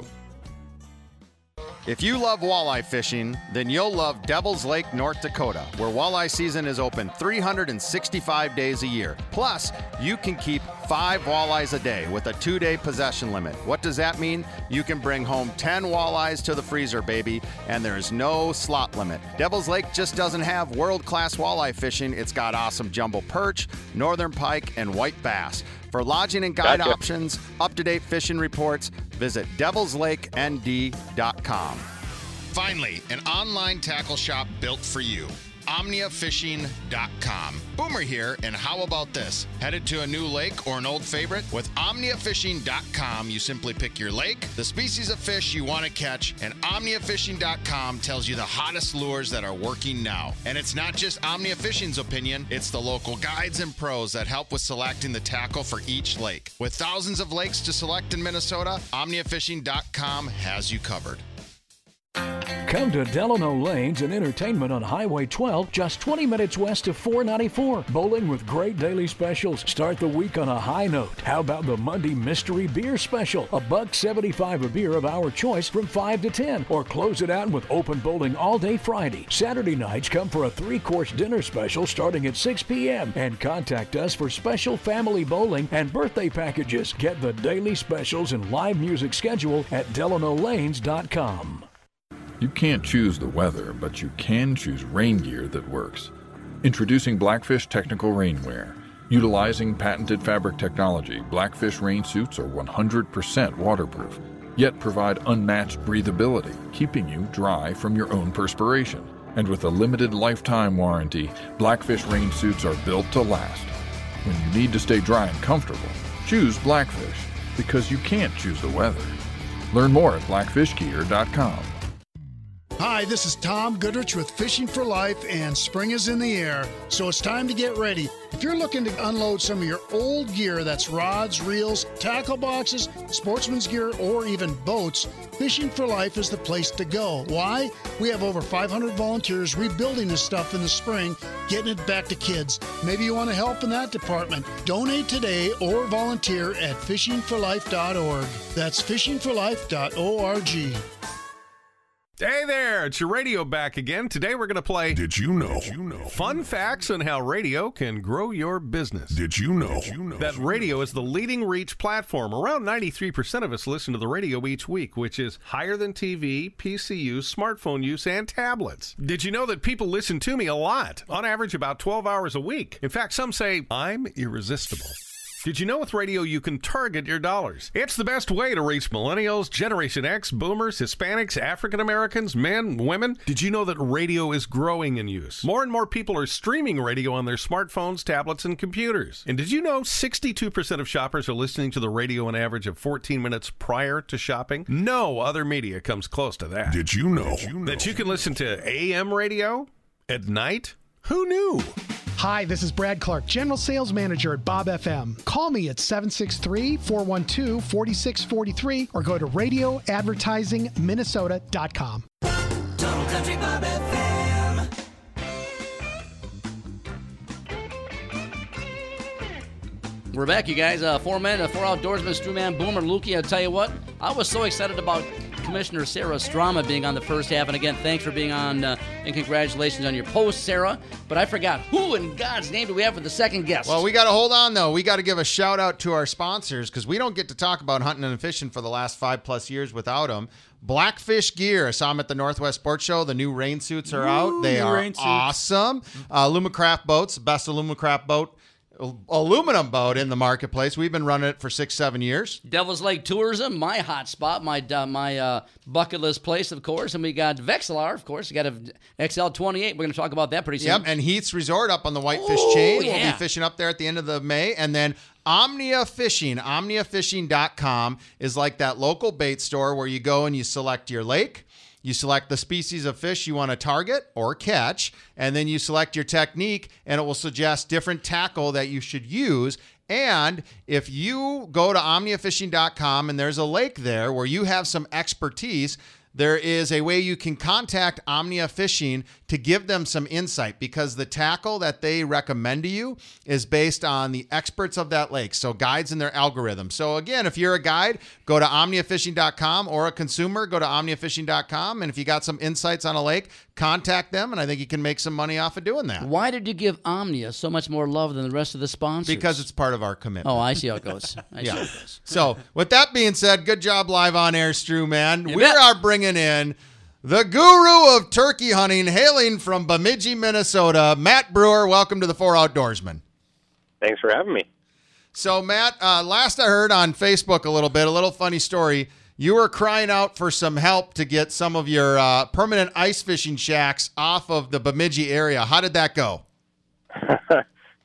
If you love walleye fishing, then you'll love Devil's Lake, North Dakota, where walleye season is open three hundred sixty-five days a year. Plus, you can keep five walleyes a day with a two-day possession limit. What does that mean? You can bring home ten walleyes to the freezer, baby, and there is no slot limit. Devil's Lake just doesn't have world-class walleye fishing. It's got awesome jumbo perch, northern pike, and white bass. For lodging and guide Gotcha. options, up-to-date fishing reports, visit devils lake n d dot com. Finally, an online tackle shop built for you. omnia fishing dot com. Boomer here, and how about this? Headed to a new lake or an old favorite? With omnia fishing dot com, you simply pick your lake, the species of fish you want to catch, and omnia fishing dot com tells you the hottest lures that are working now. And it's not just Omnia Fishing's opinion, it's the local guides and pros that help with selecting the tackle for each lake. With thousands of lakes to select in Minnesota, omnia fishing dot com has you covered. Come to Delano Lanes and Entertainment on Highway twelve, just twenty minutes west of four ninety-four. Bowling with great daily specials. Start the week on a high note. How about the Monday Mystery Beer Special? A buck seventy-five a beer of our choice from five to ten. Or close it out with open bowling all day Friday. Saturday nights come for a three-course dinner special starting at six p.m. And contact us for special family bowling and birthday packages. Get the daily specials and live music schedule at delano lanes dot com. You can't choose the weather, but you can choose rain gear that works. Introducing Blackfish Technical Rainwear. Utilizing patented fabric technology, Blackfish rain suits are one hundred percent waterproof, yet provide unmatched breathability, keeping you dry from your own perspiration. And with a limited lifetime warranty, Blackfish rain suits are built to last. When you need to stay dry and comfortable, choose Blackfish, because you can't choose the weather. Learn more at blackfish gear dot com. Hi, this is Tom Goodrich with Fishing for Life, and spring is in the air, so it's time to get ready. If you're looking to unload some of your old gear, that's rods, reels, tackle boxes, sportsman's gear, or even boats, Fishing for Life is the place to go. Why? We have over five hundred volunteers rebuilding this stuff in the spring, getting it back to kids. Maybe you want to help in that department. Donate today or volunteer at fishing for life dot org. That's fishing for life dot org. Hey there, it's your radio back again. Today we're going to play Did you know? Did you know? Fun facts on how radio can grow your business. Did you know? Did you know? That radio is the leading reach platform. Around ninety-three percent of us listen to the radio each week, which is higher than T V, P C use, smartphone use, and tablets. Did you know that people listen to me a lot? On average, about twelve hours a week. In fact, some say I'm irresistible. Did you know with radio you can target your dollars? It's the best way to reach millennials, Generation X, boomers, Hispanics, African Americans, men, women. Did you know that radio is growing in use? More and more people are streaming radio on their smartphones, tablets, and computers. And did you know sixty-two percent of shoppers are listening to the radio an average of fourteen minutes prior to shopping? No other media comes close to that. Did you know? Did you know? That you can listen to A M radio at night? Who knew? Hi, this is Brad Clark, General Sales Manager at Bob F M. Call me at seven six three, four one two, four six four three or go to radio advertising minnesota dot com. Total Country Bob F M. We're back, you guys. Uh, four men, uh, four outdoorsmen, Stu Man, Boomer, Lukey. I'll tell you what, I was so excited about Commissioner Sarah Strama being on the first half. And again, thanks for being on, uh, and congratulations on your post, Sarah. But I forgot, who in God's name do we have for the second guest? Well, we got to hold on, though. We got to give a shout out to our sponsors because we don't get to talk about hunting and fishing for the last five plus years without them. Blackfish Gear. I saw them at the Northwest Sports Show. The new rain suits are out. They new are rain suits. awesome. Uh, Lumacraft boats, best Lumacraft boat, aluminum boat in the marketplace. We've been running it for six, seven years. Devil's Lake Tourism, my hot spot, my uh, my uh, bucket list place, of course. And we got Vexilar, of course. We got a X L twenty-eight. We're going to talk about that pretty soon. Yep, and Heath's Resort up on the Whitefish Ooh, Chain. We'll yeah. be fishing up there at the end of the May. And then Omnia Fishing, omnia fishing dot com is like that local bait store where you go and you select your lake. You select the species of fish you want to target or catch, and then you select your technique, and it will suggest different tackle that you should use. And if you go to omnia fishing dot com and there's a lake there where you have some expertise, there is a way you can contact Omnia Fishing to give them some insight because the tackle that they recommend to you is based on the experts of that lake, so guides in their algorithm. So again, if you're a guide, go to omnia fishing dot com, or a consumer, go to omnia fishing dot com, and if you got some insights on a lake, contact them, and I think you can make some money off of doing that. Why did you give Omnia so much more love than the rest of the sponsors? Because it's part of our commitment. Oh, I see how it goes. I see yeah. how it goes. So with that being said, good job live on air, Strew Man. You we bet. are bringing in the guru of turkey hunting, hailing from Bemidji, Minnesota, Matt Brewer. Welcome to the Four Outdoorsmen. Thanks for having me. So, Matt, uh, last I heard on Facebook a little bit, a little funny story. You were crying out for some help to get some of your uh, permanent ice fishing shacks off of the Bemidji area. How did that go? uh,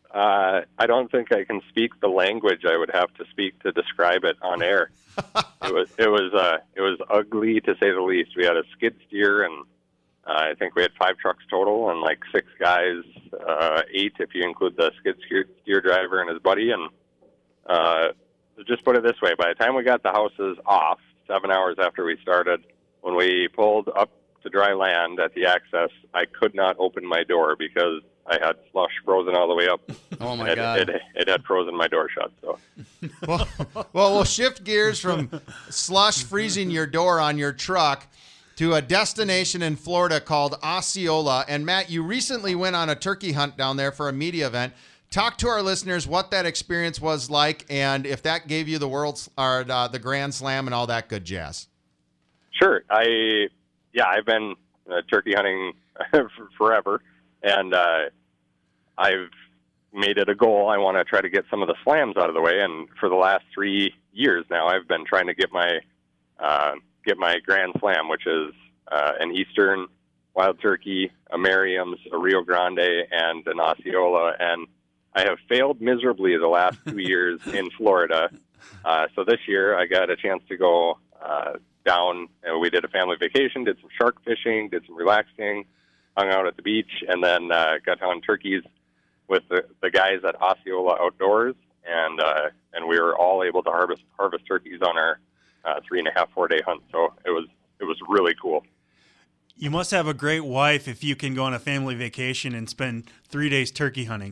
I don't think I can speak the language I would have to speak to describe it on air. it was it was uh, it was ugly to say the least. We had a skid steer, and uh, I think we had five trucks total, and like six guys, uh, eight if you include the skid steer, steer driver and his buddy. And uh, just put it this way: by the time we got the houses off, seven hours after we started, when we pulled up to dry land at the access, I could not open my door because I had slush frozen all the way up. Oh, my it, God. It, it had frozen my door shut. So, well, well, we'll shift gears from slush freezing your door on your truck to a destination in Florida called Osceola. And, Matt, you recently went on a turkey hunt down there for a media event. Talk to our listeners what that experience was like and if that gave you the world's or uh, the Grand Slam and all that good jazz. Sure. I, yeah, I've been uh, turkey hunting for forever, and uh, I've made it a goal. I want to try to get some of the slams out of the way, and for the last three years now, I've been trying to get my uh, get my Grand Slam, which is uh, an Eastern wild turkey, a Merriam's, a Rio Grande, and an Osceola, and I have failed miserably the last two years in Florida. Uh, so this year I got a chance to go uh, down, and we did a family vacation, did some shark fishing, did some relaxing, hung out at the beach, and then uh, got on turkeys with the, the guys at Osceola Outdoors, and uh, and we were all able to harvest harvest turkeys on our uh, three and a half, four day hunt. So it was it was really cool. You must have a great wife if you can go on a family vacation and spend three days turkey hunting.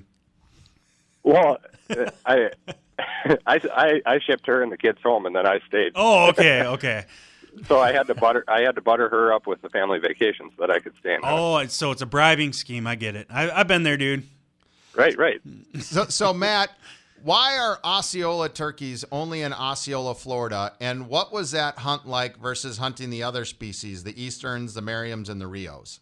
Well, I, I, I, I shipped her and the kids home, and then I stayed. Oh, okay, okay. So I had to butter I had to butter her up with the family vacation so that I could stay in. Oh, it's, so it's a bribing scheme. I get it. I, I've been there, dude. Right, right. So, so Matt, why are Osceola turkeys only in Osceola, Florida? And what was that hunt like versus hunting the other species, the Easterns, the Merriams, and the Rios?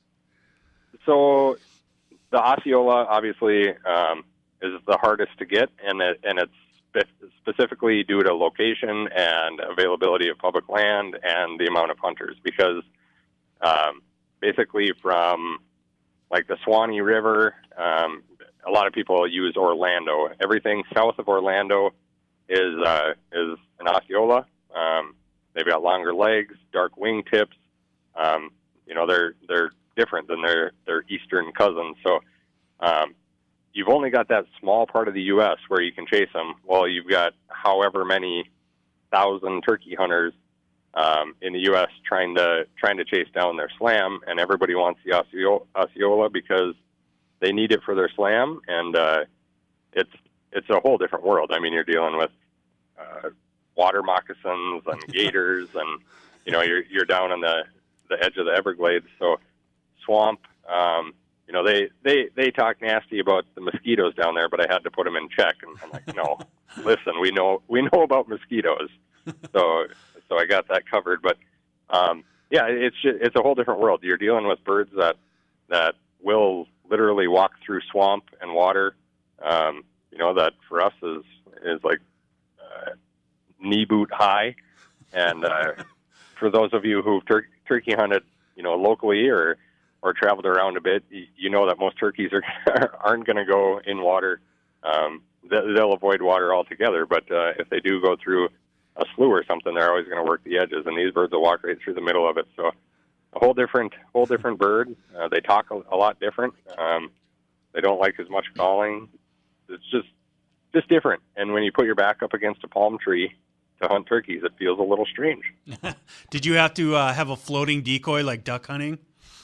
So the Osceola, obviously, um, is the hardest to get, and it, and it's spe- specifically due to location and availability of public land and the amount of hunters. Because um, basically, from like the Swanee River, um, a lot of people use Orlando. Everything south of Orlando is uh, is an Osceola. Um, they've got longer legs, dark wing tips. Um, you know, they're they're different than their their eastern cousins. So. Um, You've only got that small part of the U S where you can chase them. Well, you've got however many thousand turkey hunters um, in the U S trying to trying to chase down their slam, and everybody wants the Osceola, Osceola because they need it for their slam, and uh, it's it's a whole different world. I mean, you're dealing with uh, water moccasins and gators, and you know, you're you're down on the the edge of the Everglades, so swamp. Um, you know, they, they, they talk nasty about the mosquitoes down there, but I had to put them in check. And I'm like, no, listen, we know we know about mosquitoes, so so I got that covered. But um, yeah, it's just, it's a whole different world. You're dealing with birds that that will literally walk through swamp and water. Um, you know, that for us is is like uh, knee boot high, and uh, for those of you who've tur- turkey hunted, you know, locally or or traveled around a bit, you know that most turkeys are aren't going to go in water. Um, they'll avoid water altogether, but uh, if they do go through a slough or something, they're always going to work the edges, and these birds will walk right through the middle of it. So a whole different, whole different bird. Uh, they talk a, a lot different. Um, they don't like as much calling. It's just, just different. And when you put your back up against a palm tree to hunt turkeys, it feels a little strange. Did you have to uh, have a floating decoy like duck hunting?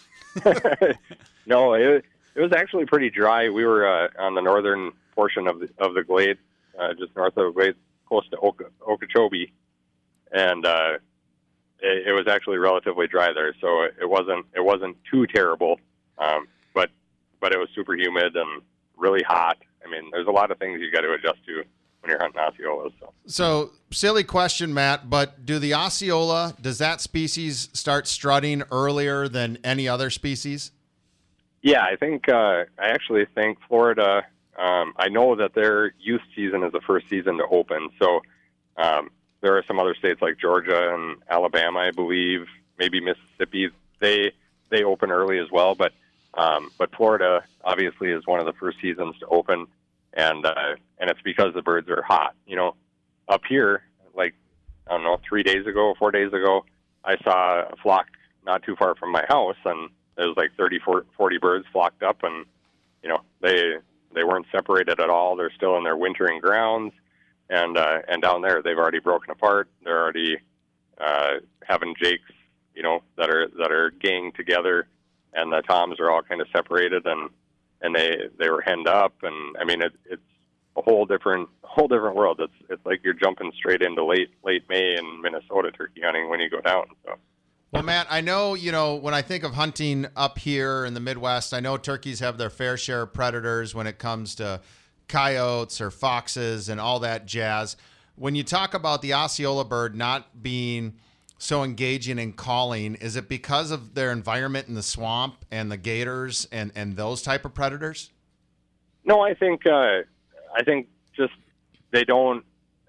No, it, it was actually pretty dry. We were uh, on the northern portion of the of the glade, uh, just north of the glade, close to Oka, Okeechobee, and uh, it, it was actually relatively dry there. So it wasn't it wasn't too terrible, um, but but it was super humid and really hot. I mean, there's a lot of things you got to adjust to when you're hunting Osceolas. So. so, silly question, Matt, but do the Osceola, does that species start strutting earlier than any other species? Yeah, I think, uh, I actually think Florida, um, I know that their youth season is the first season to open. So um, there are some other states like Georgia and Alabama, I believe, maybe Mississippi. They they open early as well, but um, but Florida obviously is one of the first seasons to open. And uh, and it's because the birds are hot. You know, up here, like, I don't know, three days ago, four days ago, I saw a flock not too far from my house, and there was like thirty, forty birds flocked up, and, you know, they they weren't separated at all. They're still in their wintering grounds, and uh, and down there they've already broken apart. They're already uh, having jakes, you know, that are that are ganged together, and the toms are all kind of separated, and and they, they were henned up, and I mean it, it's a whole different whole different world. It's it's like you're jumping straight into late late May in Minnesota turkey hunting when you go down. So. Well, Matt, I know, you know, when I think of hunting up here in the Midwest, I know turkeys have their fair share of predators when it comes to coyotes or foxes and all that jazz. When you talk about the Osceola bird not being so engaging in calling, is it because of their environment in the swamp and the gators and, and those type of predators? No, I think uh, I think just they don't.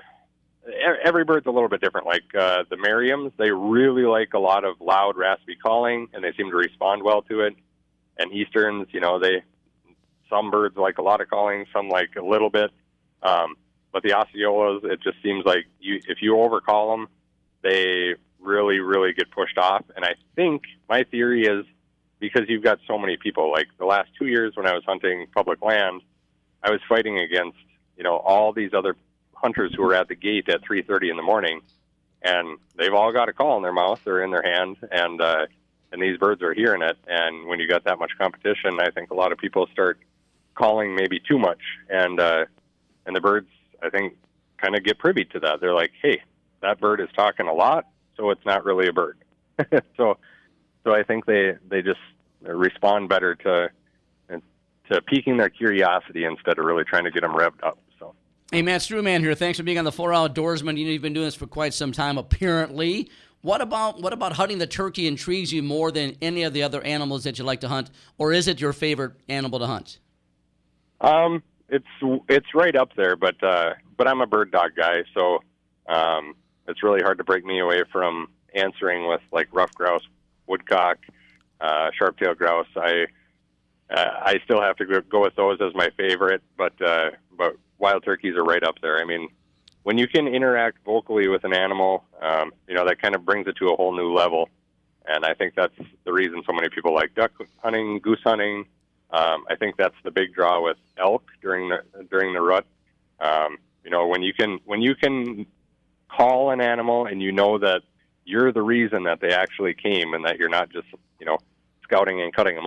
Every bird's a little bit different. Like uh, the Merriams, they really like a lot of loud, raspy calling, and they seem to respond well to it. And Easterns, you know, they some birds like a lot of calling, some like a little bit. Um, but the Osceolas, it just seems like you if you overcall them, they really, really get pushed off. And I think my theory is because you've got so many people. Like the last two years when I was hunting public land, I was fighting against, you know, all these other hunters who were at the gate at three thirty in the morning, and they've all got a call in their mouth or in their hand, and uh, and these birds are hearing it. And when you got that much competition, I think a lot of people start calling maybe too much, and uh, and the birds, I think, kind of get privy to that. They're like, hey, that bird is talking a lot, so it's not really a bird. so so I think they, they just respond better to to piquing their curiosity instead of really trying to get them revved up. So. Hey, Matt Struman here. Thanks for being on the Four Outdoorsman. You know, you've been doing this for quite some time, apparently. What about what about hunting the turkey intrigues you more than any of the other animals that you like to hunt, or is it your favorite animal to hunt? Um, it's it's right up there, but uh, but I'm a bird dog guy, so um, it's really hard to break me away from answering with like rough grouse, woodcock, uh, sharp-tailed grouse. I uh, I still have to go with those as my favorite, but uh, but wild turkeys are right up there. I mean, when you can interact vocally with an animal, um, you know, that kind of brings it to a whole new level. And I think that's the reason so many people like duck hunting, goose hunting. Um, I think that's the big draw with elk during the during the rut. Um, you know, when you can when you can call an animal and you know that you're the reason that they actually came and that you're not just, you know, scouting and cutting them off.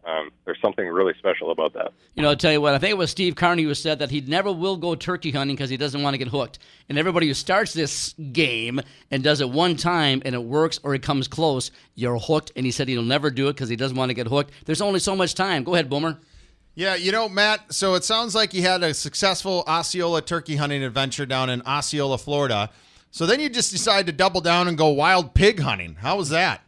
um, there's something really special about that. You know, I'll tell you what, I think it was Steve Carney who said that he never will go turkey hunting because he doesn't want to get hooked. And everybody who starts this game and does it one time and it works or it comes close, you're hooked. And he said he'll never do it because he doesn't want to get hooked. There's only so much time. Go ahead, Boomer. Yeah, you know, Matt, so it sounds like you had a successful Osceola turkey hunting adventure down in Osceola, Florida. So then you just decided to double down and go wild pig hunting. How was that?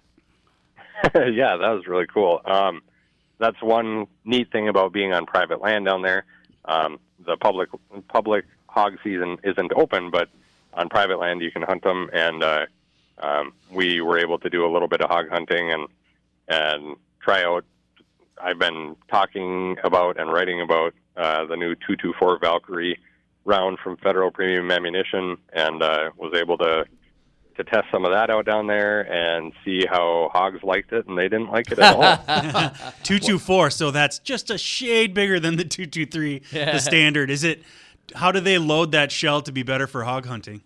Yeah, that was really cool. Um, that's one neat thing about being on private land down there. Um, the public public hog season isn't open, but on private land you can hunt them, and uh, um, we were able to do a little bit of hog hunting and and try out. I've been talking about and writing about uh, the new two twenty-four Valkyrie round from Federal Premium Ammunition, and uh, was able to to test some of that out down there and see how hogs liked it, and they didn't like it at all. two twenty-four, so that's just a shade bigger than the two twenty-three, the standard. Is it? How do they load that shell to be better for hog hunting?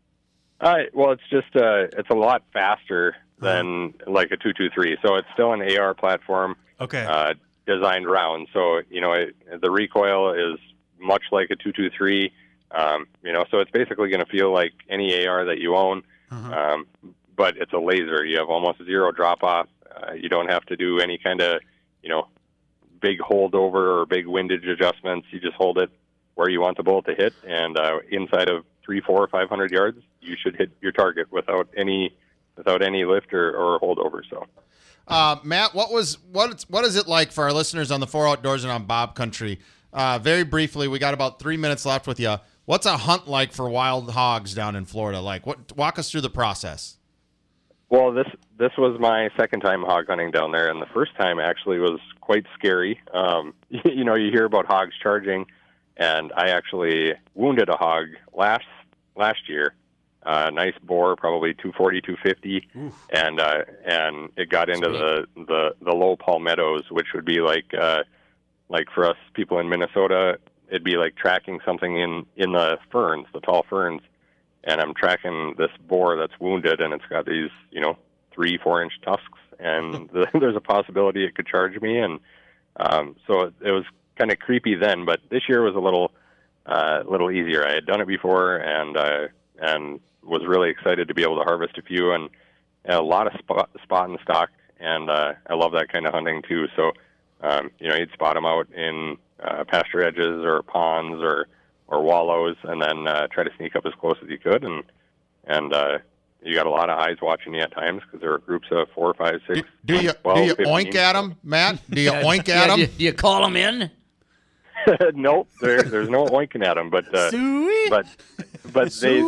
Uh, well, it's just uh, it's a lot faster than uh-huh. like a two twenty-three, so it's still an A R platform. Okay. Uh, designed round, so you know it, the recoil is much like a two twenty-three. Um, you know, so it's basically going to feel like any A R that you own, uh-huh. um, but it's a laser. You have almost zero drop off. Uh, you don't have to do any kind of you know big holdover or big windage adjustments. You just hold it where you want the bullet to hit, and uh, inside of three, four, or five hundred yards, you should hit your target without any without any lift or, or holdover. So. Uh, Matt, what was what what is it like for our listeners on the Four Outdoors and on Bob Country? Uh, very briefly, we got about three minutes left with you. What's a hunt like for wild hogs down in Florida? Like, what? Walk us through the process. Well, this this was my second time hog hunting down there, and the first time actually was quite scary. Um, you know, you hear about hogs charging, and I actually wounded a hog last last year. Uh, nice boar, probably two forty, two fifty, Oof. and uh, and it got into the, the, the low palmettos, which would be like uh, like for us people in Minnesota, it'd be like tracking something in, in the ferns, the tall ferns, and I'm tracking this boar that's wounded, and it's got these you know three four inch tusks, and the, there's a possibility it could charge me, and um, so it, it was kind of creepy then, but this year was a little uh, little easier. I had done it before, and uh, and was really excited to be able to harvest a few, and, and a lot of spot, spot and stock, and uh, I love that kind of hunting too. So, um, you know, you'd spot them out in uh, pasture edges or ponds or, or wallows, and then uh, try to sneak up as close as you could, and and uh, you got a lot of eyes watching you at times because there were groups of four, five, six, do, do you twelve, do you fifteen. Oink at them, Matt? Do you oink yeah, at them? Do you, do you call them in? Nope, there, there's no oinking at them, but uh, but but they.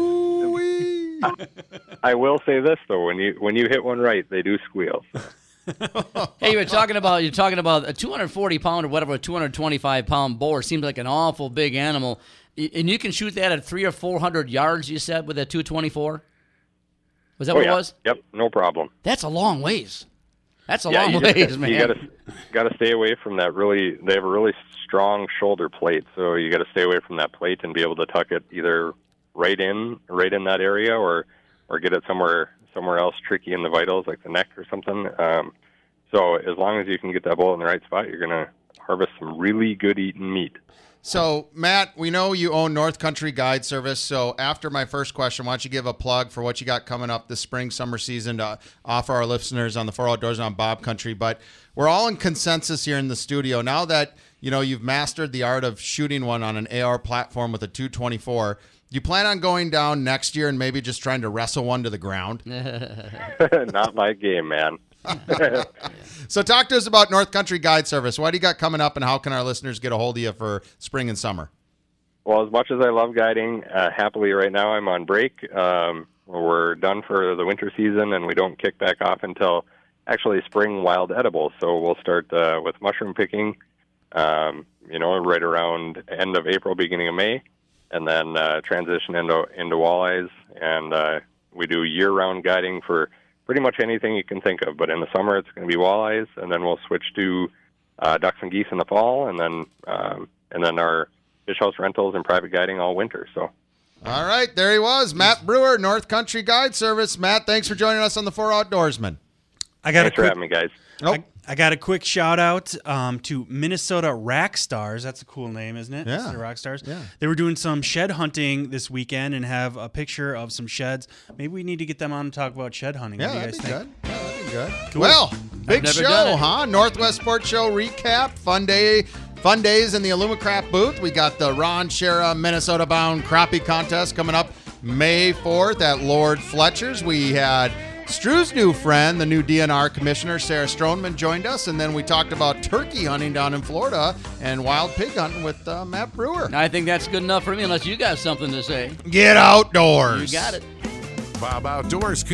I will say this though: when you when you hit one right, they do squeal. Hey, you were talking about you're talking about a two hundred forty pound or whatever, a two hundred twenty-five pound boar seems like an awful big animal, and you can shoot that at three or four hundred yards. You said with a two twenty-four. Was that oh, what yeah. it was? Yep, no problem. That's a long ways. That's a yeah, long you ways, just, man. You gotta gotta stay away from that. Really, they have a really strong shoulder plate, so you got to stay away from that plate and be able to tuck it either right in, right in that area, or or get it somewhere somewhere else tricky in the vitals, like the neck or something. Um, so as long as you can get that bullet in the right spot, you're gonna harvest some really good eating meat. So, Matt, we know you own North Country Guide Service. So after my first question, why don't you give a plug for what you got coming up this spring, summer season to offer our listeners on the Four Outdoors and on Bob Country. But we're all in consensus here in the studio. Now that, you know, you've mastered the art of shooting one on an A R platform with a two twenty-four, do you plan on going down next year and maybe just trying to wrestle one to the ground? Not my game, man. So talk to us about North Country Guide Service. What do you got coming up, and how can our listeners get a hold of you for spring and summer? Well, as much as I love guiding, uh, happily right now I'm on break. Um, we're done for the winter season, and we don't kick back off until actually spring wild edibles. So we'll start uh, with mushroom picking, um, you know, right around end of April, beginning of May, and then uh, transition into into walleyes. And uh, we do year-round guiding for pretty much anything you can think of, but in the summer it's going to be walleyes, and then we'll switch to uh, ducks and geese in the fall, and then um, and then our fish house rentals and private guiding all winter. So, all right, there he was, Matt Brewer, North Country Guide Service. Matt, thanks for joining us on the Four Outdoorsmen. I got thanks a quick, for having me, guys. Nope. I, I got a quick shout out um, to Minnesota Rack Stars. That's a cool name, isn't it? Yeah. Minnesota Rack Stars. Yeah. They were doing some shed hunting this weekend and have a picture of some sheds. Maybe we need to get them on and talk about shed hunting. Yeah, what do you that'd guys be think? good. Yeah, that'd be good. Cool. Well, big never show, done it. huh? Northwest Sports Show recap. Fun day. Fun days in the Illumicraft booth. We got the Ron Shera Minnesota-bound crappie contest coming up May fourth at Lord Fletcher's. We had Stru's new friend, the new D N R commissioner, Sarah Stroneman, joined us, and then we talked about turkey hunting down in Florida and wild pig hunting with uh, Matt Brewer. I think that's good enough for me, unless you got something to say. Get outdoors. You got it. Bob Outdoors